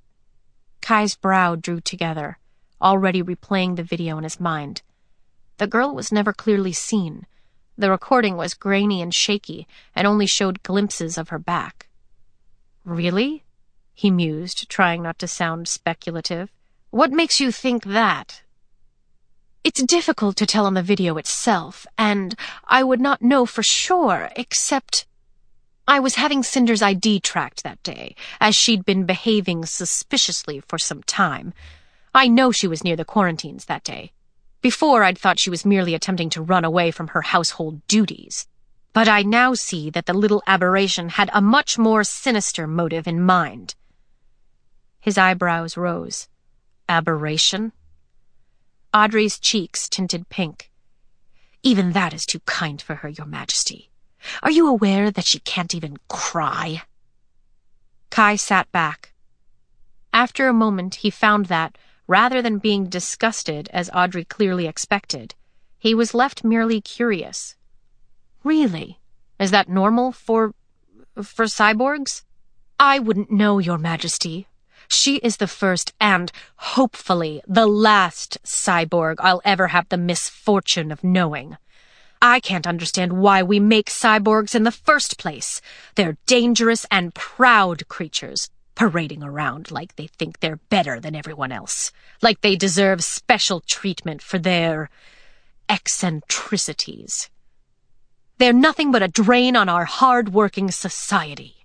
Kai's brow drew together, already replaying the video in his mind. The girl was never clearly seen. The recording was grainy and shaky, and only showed glimpses of her back. "Really?" he mused, trying not to sound speculative. "What makes you think that?" "It's difficult to tell on the video itself, and I would not know for sure, except I was having Cinder's I D tracked that day, as she'd been behaving suspiciously for some time. I know she was near the quarantines that day. Before, I'd thought she was merely attempting to run away from her household duties. But I now see that the little aberration had a much more sinister motive in mind." His eyebrows rose. "Aberration?" Audrey's cheeks tinted pink. "Even that is too kind for her, Your Majesty. Are you aware that she can't even cry?" Kai sat back. After a moment, he found that, rather than being disgusted, as Audrey clearly expected, he was left merely curious. "Really? Is that normal for... for cyborgs?" "I wouldn't know, Your Majesty. She is the first and, hopefully, the last cyborg I'll ever have the misfortune of knowing. I can't understand why we make cyborgs in the first place. They're dangerous and proud creatures, parading around like they think they're better than everyone else, like they deserve special treatment for their eccentricities. They're nothing but a drain on our hard-working society."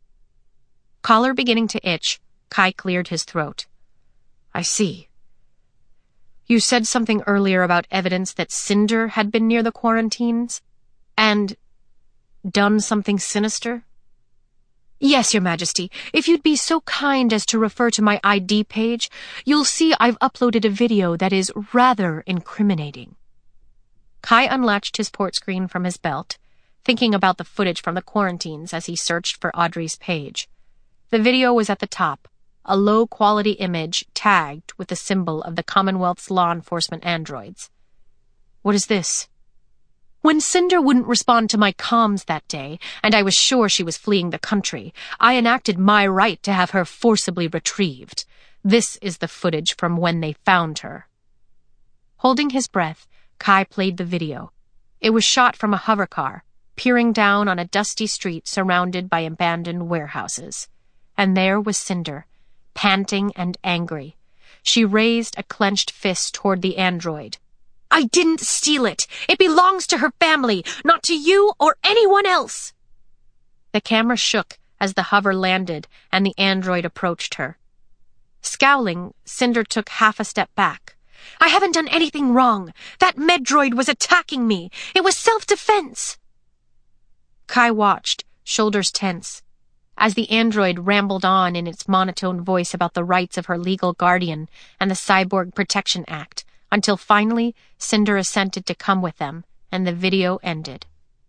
Collar beginning to itch, Kai cleared his throat. "I see. You said something earlier about evidence that Cinder had been near the quarantines and done something sinister?" "Yes, Your Majesty. If you'd be so kind as to refer to my I D page, you'll see I've uploaded a video that is rather incriminating." Kai unlatched his port screen from his belt, thinking about the footage from the quarantines as he searched for Audrey's page. The video was at the top, a low-quality image tagged with the symbol of the Commonwealth's law enforcement androids. "What is this?" "When Cinder wouldn't respond to my comms that day, and I was sure she was fleeing the country, I enacted my right to have her forcibly retrieved. This is the footage from when they found her." Holding his breath, Kai played the video. It was shot from a hovercar, peering down on a dusty street surrounded by abandoned warehouses. And there was Cinder, panting and angry. She raised a clenched fist toward the android. "I didn't steal it! It belongs to her family, not to you or anyone else!" The camera shook as the hover landed and the android approached her. Scowling, Cinder took half a step back. "I haven't done anything wrong. That Medroid was attacking me. It was self-defense." Kai watched, shoulders tense, as the android rambled on in its monotone voice about the rights of her legal guardian and the Cyborg Protection Act, until finally Cinder assented to come with them, and the video ended.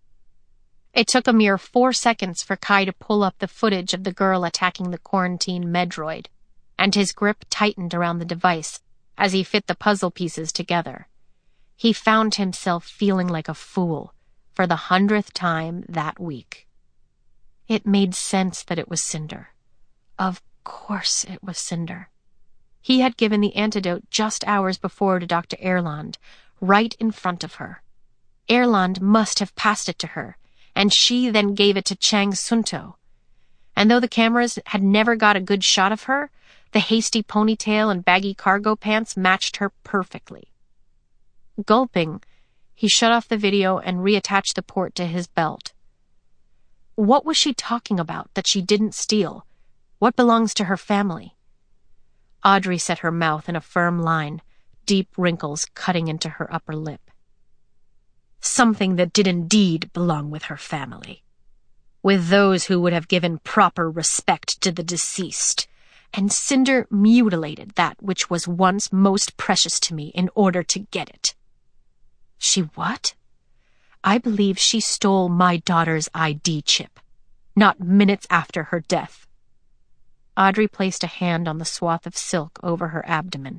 It took a mere four seconds for Kai to pull up the footage of the girl attacking the quarantine Medroid, and his grip tightened around the device as he fit the puzzle pieces together. He found himself feeling like a fool for the hundredth time that week. It made sense that it was Cinder. Of course it was Cinder. He had given the antidote just hours before to Doctor Erland, right in front of her. Erland must have passed it to her, and she then gave it to Chang Sunto. And though the cameras had never got a good shot of her, the hasty ponytail and baggy cargo pants matched her perfectly. Gulping, he shut off the video and reattached the port to his belt. What was she talking about that she didn't steal? What belongs to her family? Audrey set her mouth in a firm line, deep wrinkles cutting into her upper lip. Something that did indeed belong with her family. With those who would have given proper respect to the deceased. And Cinder mutilated that which was once most precious to me in order to get it. She what? I believe she stole my daughter's I D chip, not minutes after her death. Audrey placed a hand on the swath of silk over her abdomen.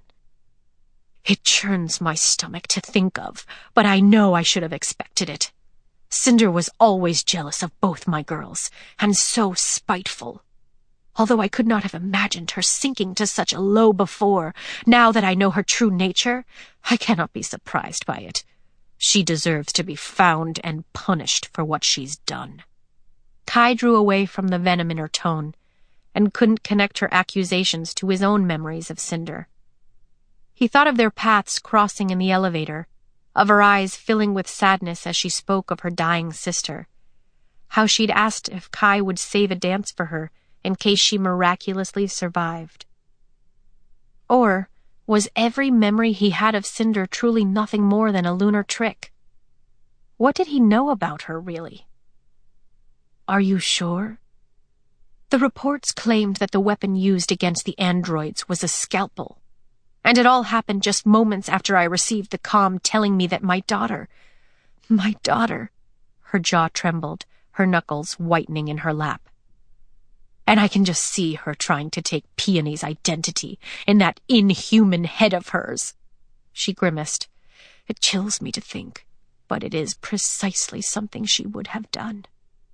It churns my stomach to think of, but I know I should have expected it. Cinder was always jealous of both my girls, and so spiteful. Although I could not have imagined her sinking to such a low before, now that I know her true nature, I cannot be surprised by it. She deserves to be found and punished for what she's done. Kai drew away from the venom in her tone, and couldn't connect her accusations to his own memories of Cinder. He thought of their paths crossing in the elevator, of her eyes filling with sadness as she spoke of her dying sister, how she'd asked if Kai would save a dance for her in case she miraculously survived. Or was every memory he had of Cinder truly nothing more than a lunar trick? What did he know about her, really? Are you sure? The reports claimed that the weapon used against the androids was a scalpel, and it all happened just moments after I received the comm telling me that my daughter, my daughter, Her jaw trembled, her knuckles whitening in her lap. And I can just see her trying to take Peony's identity in that inhuman head of hers. She grimaced. It chills me to think, but it is precisely something she would have done.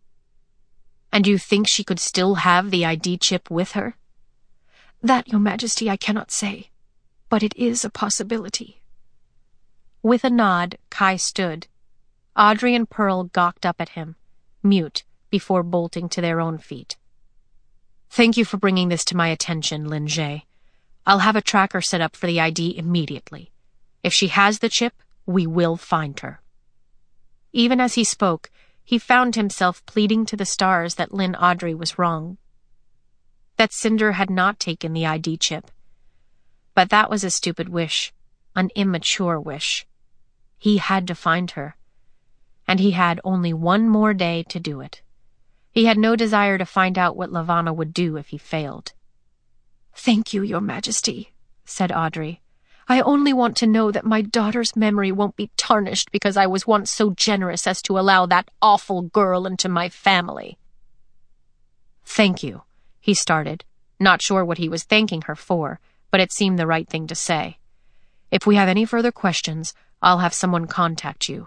And you think she could still have the I D chip with her? That, Your Majesty, I cannot say, but it is a possibility. With a nod, Kai stood. Audrey and Pearl gawked up at him, mute, before bolting to their own feet. Thank you for bringing this to my attention, Lin Jie. I'll have a tracker set up for the I D immediately. If she has the chip, we will find her. Even as he spoke, he found himself pleading to the stars that Lin Audrey was wrong. That Cinder had not taken the I D chip. But that was a stupid wish, an immature wish. He had to find her, and he had only one more day to do it. He had no desire to find out what Lavanna would do if he failed. Thank you, Your Majesty, said Audrey. I only want to know that my daughter's memory won't be tarnished because I was once so generous as to allow that awful girl into my family. Thank you, he started, not sure what he was thanking her for, but it seemed the right thing to say. If we have any further questions, I'll have someone contact you.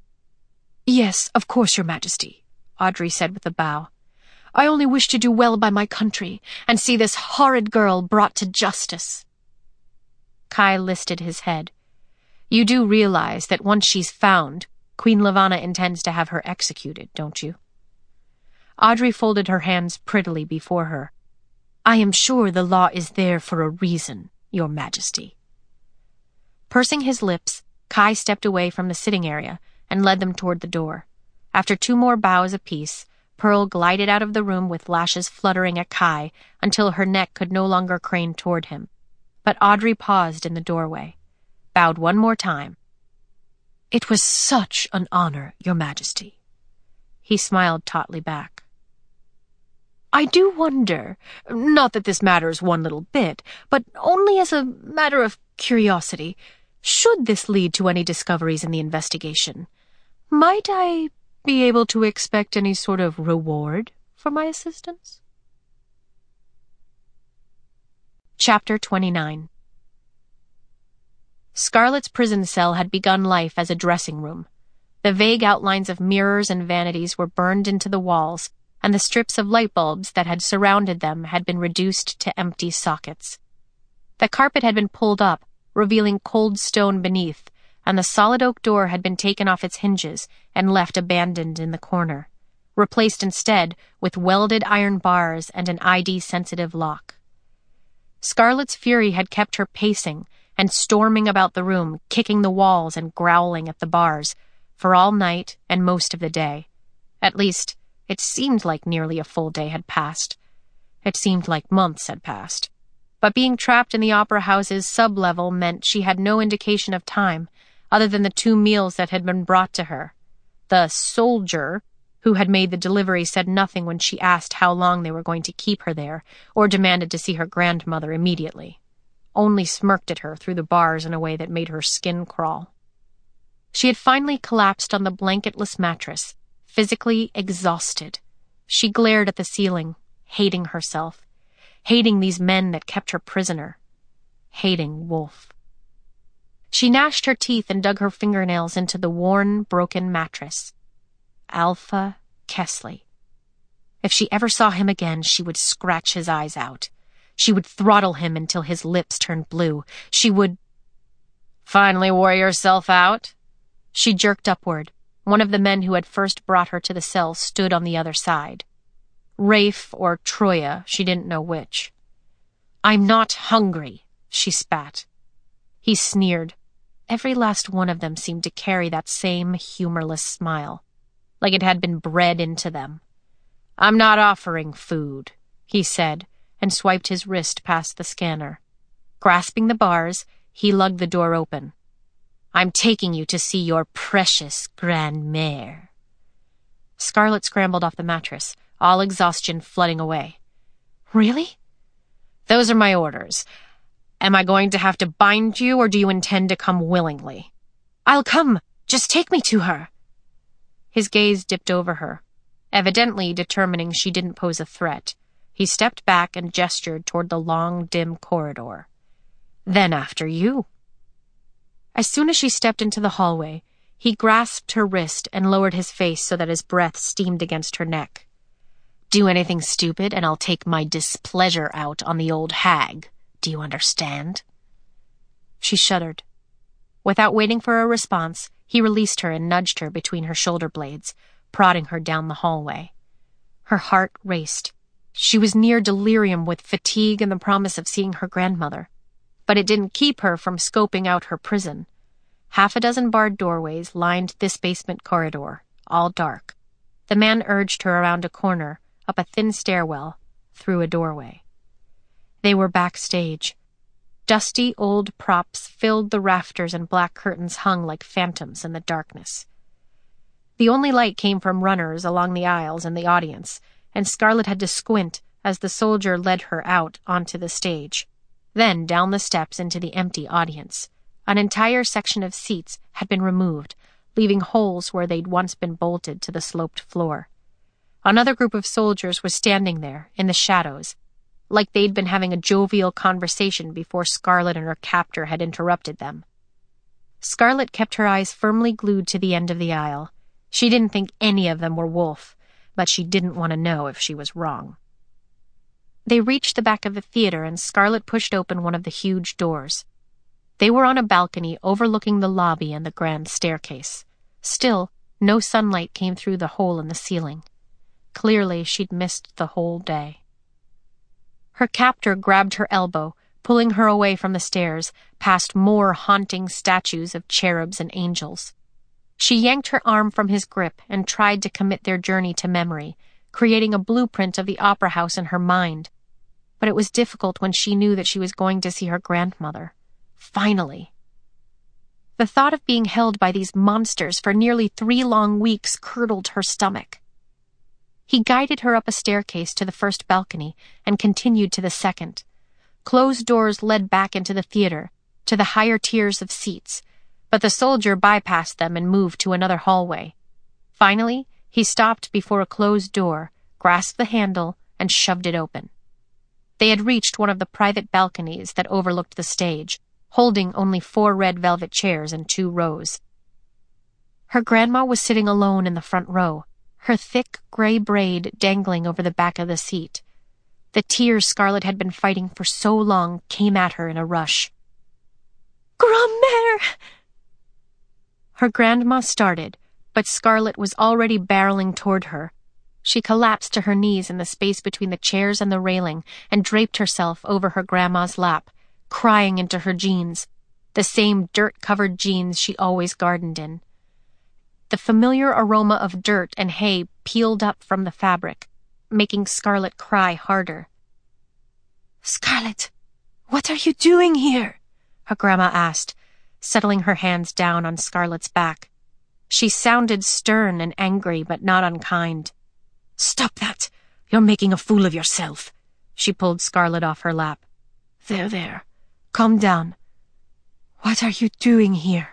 Yes, of course, Your Majesty, Audrey said with a bow. I only wish to do well by my country and see this horrid girl brought to justice. Kai lifted his head. You do realize that once she's found, Queen Lavanna intends to have her executed, don't you? Audrey folded her hands prettily before her. I am sure the law is there for a reason, Your Majesty. Pursing his lips, Kai stepped away from the sitting area and led them toward the door. After two more bows apiece, Pearl glided out of the room with lashes fluttering at Kai until her neck could no longer crane toward him. But Audrey paused in the doorway, bowed one more time. It was such an honor, Your Majesty. He smiled tautly back. I do wonder, not that this matters one little bit, but only as a matter of curiosity, should this lead to any discoveries in the investigation, might I be able to expect any sort of reward for my assistance? Chapter twenty-nine. Scarlet's prison cell had begun life as a dressing room. The vague outlines of mirrors and vanities were burned into the walls, and the strips of light bulbs that had surrounded them had been reduced to empty sockets. The carpet had been pulled up, revealing cold stone beneath, and the solid oak door had been taken off its hinges and left abandoned in the corner, replaced instead with welded iron bars and an I D-sensitive lock. Scarlet's fury had kept her pacing and storming about the room, kicking the walls and growling at the bars, for all night and most of the day. At least, it seemed like nearly a full day had passed. It seemed like months had passed. But being trapped in the opera house's sub-level meant she had no indication of time, other than the two meals that had been brought to her. The soldier who had made the delivery said nothing when she asked how long they were going to keep her there, or demanded to see her grandmother immediately. Only smirked at her through the bars in a way that made her skin crawl. She had finally collapsed on the blanketless mattress, physically exhausted. She glared at the ceiling, hating herself, hating these men that kept her prisoner, hating Wolf. She gnashed her teeth and dug her fingernails into the worn, broken mattress. Alpha Kesley. If she ever saw him again, she would scratch his eyes out. She would throttle him until his lips turned blue. She would... Finally wore yourself out? She jerked upward. One of the men who had first brought her to the cell stood on the other side. Rafe or Troya, she didn't know which. I'm not hungry, she spat. He sneered. Every last one of them seemed to carry that same humorless smile, like it had been bred into them. I'm not offering food, he said, and swiped his wrist past the scanner. Grasping the bars, he lugged the door open. I'm taking you to see your precious grandmère. Scarlet scrambled off the mattress, all exhaustion flooding away. Really? Those are my orders. Am I going to have to bind you, or do you intend to come willingly? I'll come. Just take me to her. His gaze dipped over her, evidently determining she didn't pose a threat. He stepped back and gestured toward the long, dim corridor. Then after you. As soon as she stepped into the hallway, he grasped her wrist and lowered his face so that his breath steamed against her neck. Do anything stupid and I'll take my displeasure out on the old hag. Do you understand? She shuddered. Without waiting for a response, he released her and nudged her between her shoulder blades, prodding her down the hallway. Her heart raced. She was near delirium with fatigue and the promise of seeing her grandmother. But it didn't keep her from scoping out her prison. Half a dozen barred doorways lined this basement corridor, all dark. The man urged her around a corner, up a thin stairwell, through a doorway. They were backstage. Dusty old props filled the rafters and black curtains hung like phantoms in the darkness. The only light came from runners along the aisles in the audience, and Scarlet had to squint as the soldier led her out onto the stage, then down the steps into the empty audience. An entire section of seats had been removed, leaving holes where they'd once been bolted to the sloped floor. Another group of soldiers was standing there, in the shadows, like they'd been having a jovial conversation before Scarlet and her captor had interrupted them. Scarlet kept her eyes firmly glued to the end of the aisle. She didn't think any of them were Wolf, but she didn't want to know if she was wrong. They reached the back of the theater and Scarlet pushed open one of the huge doors. They were on a balcony overlooking the lobby and the grand staircase. Still, no sunlight came through the hole in the ceiling. Clearly, she'd missed the whole day. Her captor grabbed her elbow, pulling her away from the stairs, past more haunting statues of cherubs and angels. She yanked her arm from his grip and tried to commit their journey to memory, creating a blueprint of the opera house in her mind. But it was difficult when she knew that she was going to see her grandmother. Finally. The thought of being held by these monsters for nearly three long weeks curdled her stomach. He guided her up a staircase to the first balcony and continued to the second. Closed doors led back into the theater, to the higher tiers of seats, but the soldier bypassed them and moved to another hallway. Finally, he stopped before a closed door, grasped the handle, and shoved it open. They had reached one of the private balconies that overlooked the stage, holding only four red velvet chairs in two rows. Her grandma was sitting alone in the front row, her thick gray braid dangling over the back of the seat. The tears Scarlet had been fighting for so long came at her in a rush. "Grand-mère!" Her grandma started, but Scarlet was already barreling toward her. She collapsed to her knees in the space between the chairs and the railing and draped herself over her grandma's lap, crying into her jeans, the same dirt-covered jeans she always gardened in. The familiar aroma of dirt and hay peeled up from the fabric, making Scarlet cry harder. "Scarlet, what are you doing here?" her grandma asked, settling her hands down on Scarlet's back. She sounded stern and angry, but not unkind. "Stop that! You're making a fool of yourself." She pulled Scarlet off her lap. "There, there. Calm down. What are you doing here?"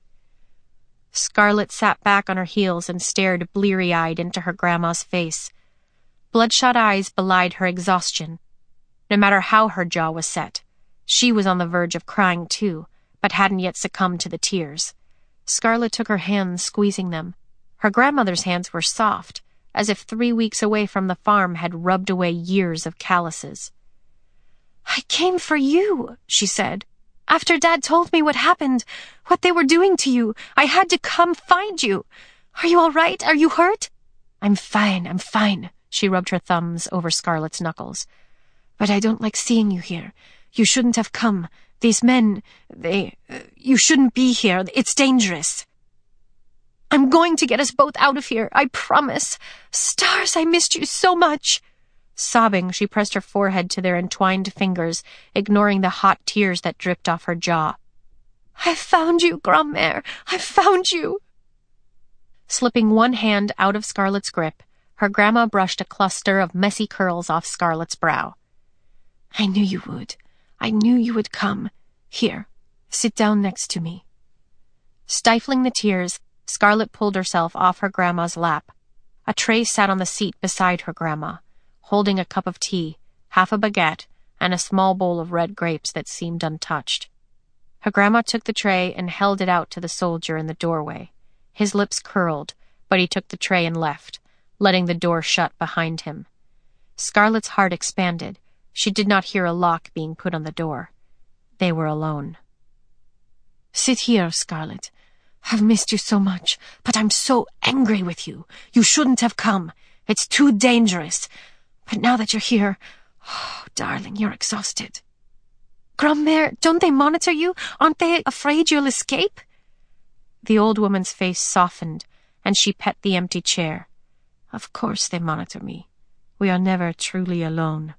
Scarlet sat back on her heels and stared bleary-eyed into her grandma's face. Bloodshot eyes belied her exhaustion. No matter how her jaw was set, she was on the verge of crying too, but hadn't yet succumbed to the tears. Scarlet took her hands, squeezing them. Her grandmother's hands were soft, as if three weeks away from the farm had rubbed away years of calluses. "I came for you," she said. "After Dad told me what happened, what they were doing to you, I had to come find you. Are you all right? Are you hurt?" "I'm fine, I'm fine," she rubbed her thumbs over Scarlet's knuckles. "But I don't like seeing you here. You shouldn't have come. These men, they... Uh, you shouldn't be here. It's dangerous." "I'm going to get us both out of here, I promise. Stars, I missed you so much." Sobbing, she pressed her forehead to their entwined fingers, ignoring the hot tears that dripped off her jaw. "I found you, Grand-mère. I found you." Slipping one hand out of Scarlet's grip, her grandma brushed a cluster of messy curls off Scarlet's brow. "I knew you would. I knew you would come. Here, sit down next to me." Stifling the tears, Scarlet pulled herself off her grandma's lap. A tray sat on the seat beside her grandma, holding a cup of tea, half a baguette, and a small bowl of red grapes that seemed untouched. Her grandma took the tray and held it out to the soldier in the doorway. His lips curled, but he took the tray and left, letting the door shut behind him. Scarlet's heart expanded. She did not hear a lock being put on the door. They were alone. Sit here, Scarlet. I've missed you so much, but I'm so angry with you. You shouldn't have come. It's too dangerous. But now that you're here, oh, darling, you're exhausted. Grandmère, don't they monitor you? Aren't they afraid you'll escape? The old woman's face softened, and she pet the empty chair. Of course they monitor me. We are never truly alone.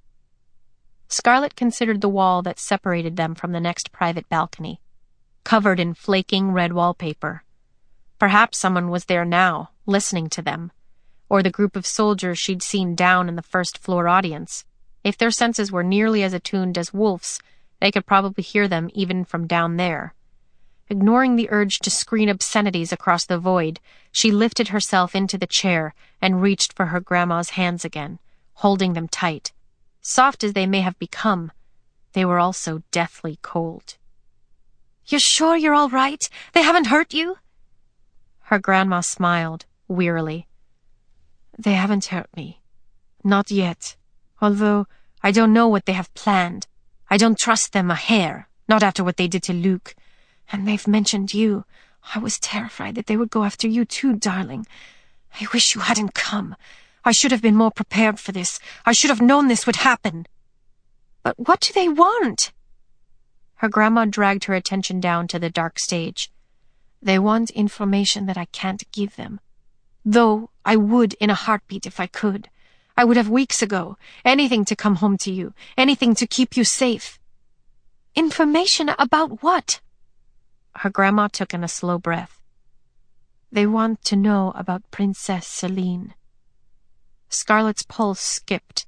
Scarlet considered the wall that separated them from the next private balcony, covered in flaking red wallpaper. Perhaps someone was there now, listening to them, or the group of soldiers she'd seen down in the first-floor audience. If their senses were nearly as attuned as Wolf's, they could probably hear them even from down there. Ignoring the urge to scream obscenities across the void, she lifted herself into the chair and reached for her grandma's hands again, holding them tight. Soft as they may have become, they were also deathly cold. You're sure you're all right? They haven't hurt you? Her grandma smiled, wearily. They haven't hurt me. Not yet. Although I don't know what they have planned. I don't trust them a hair, not after what they did to Luke. And they've mentioned you. I was terrified that they would go after you too, darling. I wish you hadn't come. I should have been more prepared for this. I should have known this would happen. But what do they want? Her grandma dragged her attention down to the dark stage. They want information that I can't give them. Though I would in a heartbeat if I could. I would have weeks ago. Anything to come home to you. Anything to keep you safe. Information about what? Her grandma took in a slow breath. They want to know about Princess Celine. Scarlet's pulse skipped.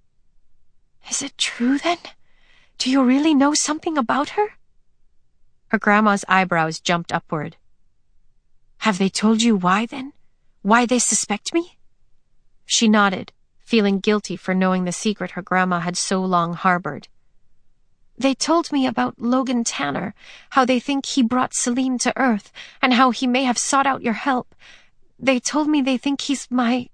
Is it true, then? Do you really know something about her? Her grandma's eyebrows jumped upward. Have they told you why, then? Why they suspect me? She nodded, feeling guilty for knowing the secret her grandma had so long harbored. They told me about Logan Tanner, how they think he brought Celine to Earth, and how he may have sought out your help. They told me they think he's my...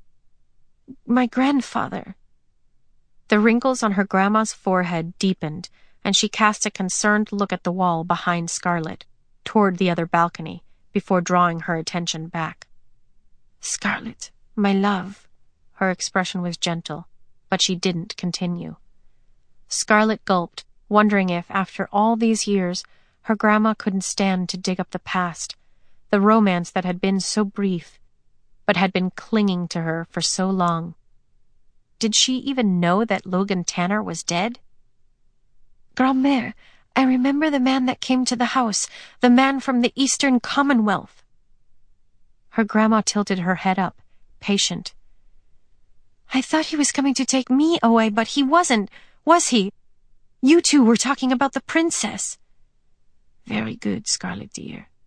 my grandfather. The wrinkles on her grandma's forehead deepened, and she cast a concerned look at the wall behind Scarlet, toward the other balcony, before drawing her attention back. Scarlet, my love. Her expression was gentle, but she didn't continue. Scarlet gulped, wondering if, after all these years, her grandma couldn't stand to dig up the past, the romance that had been so brief, but had been clinging to her for so long. Did she even know that Logan Tanner was dead? Grandmère, I remember the man that came to the house, the man from the Eastern Commonwealth. Her grandma tilted her head up, patient. I thought he was coming to take me away, but he wasn't, was he? You two were talking about the princess. Very good, Scarlet dear.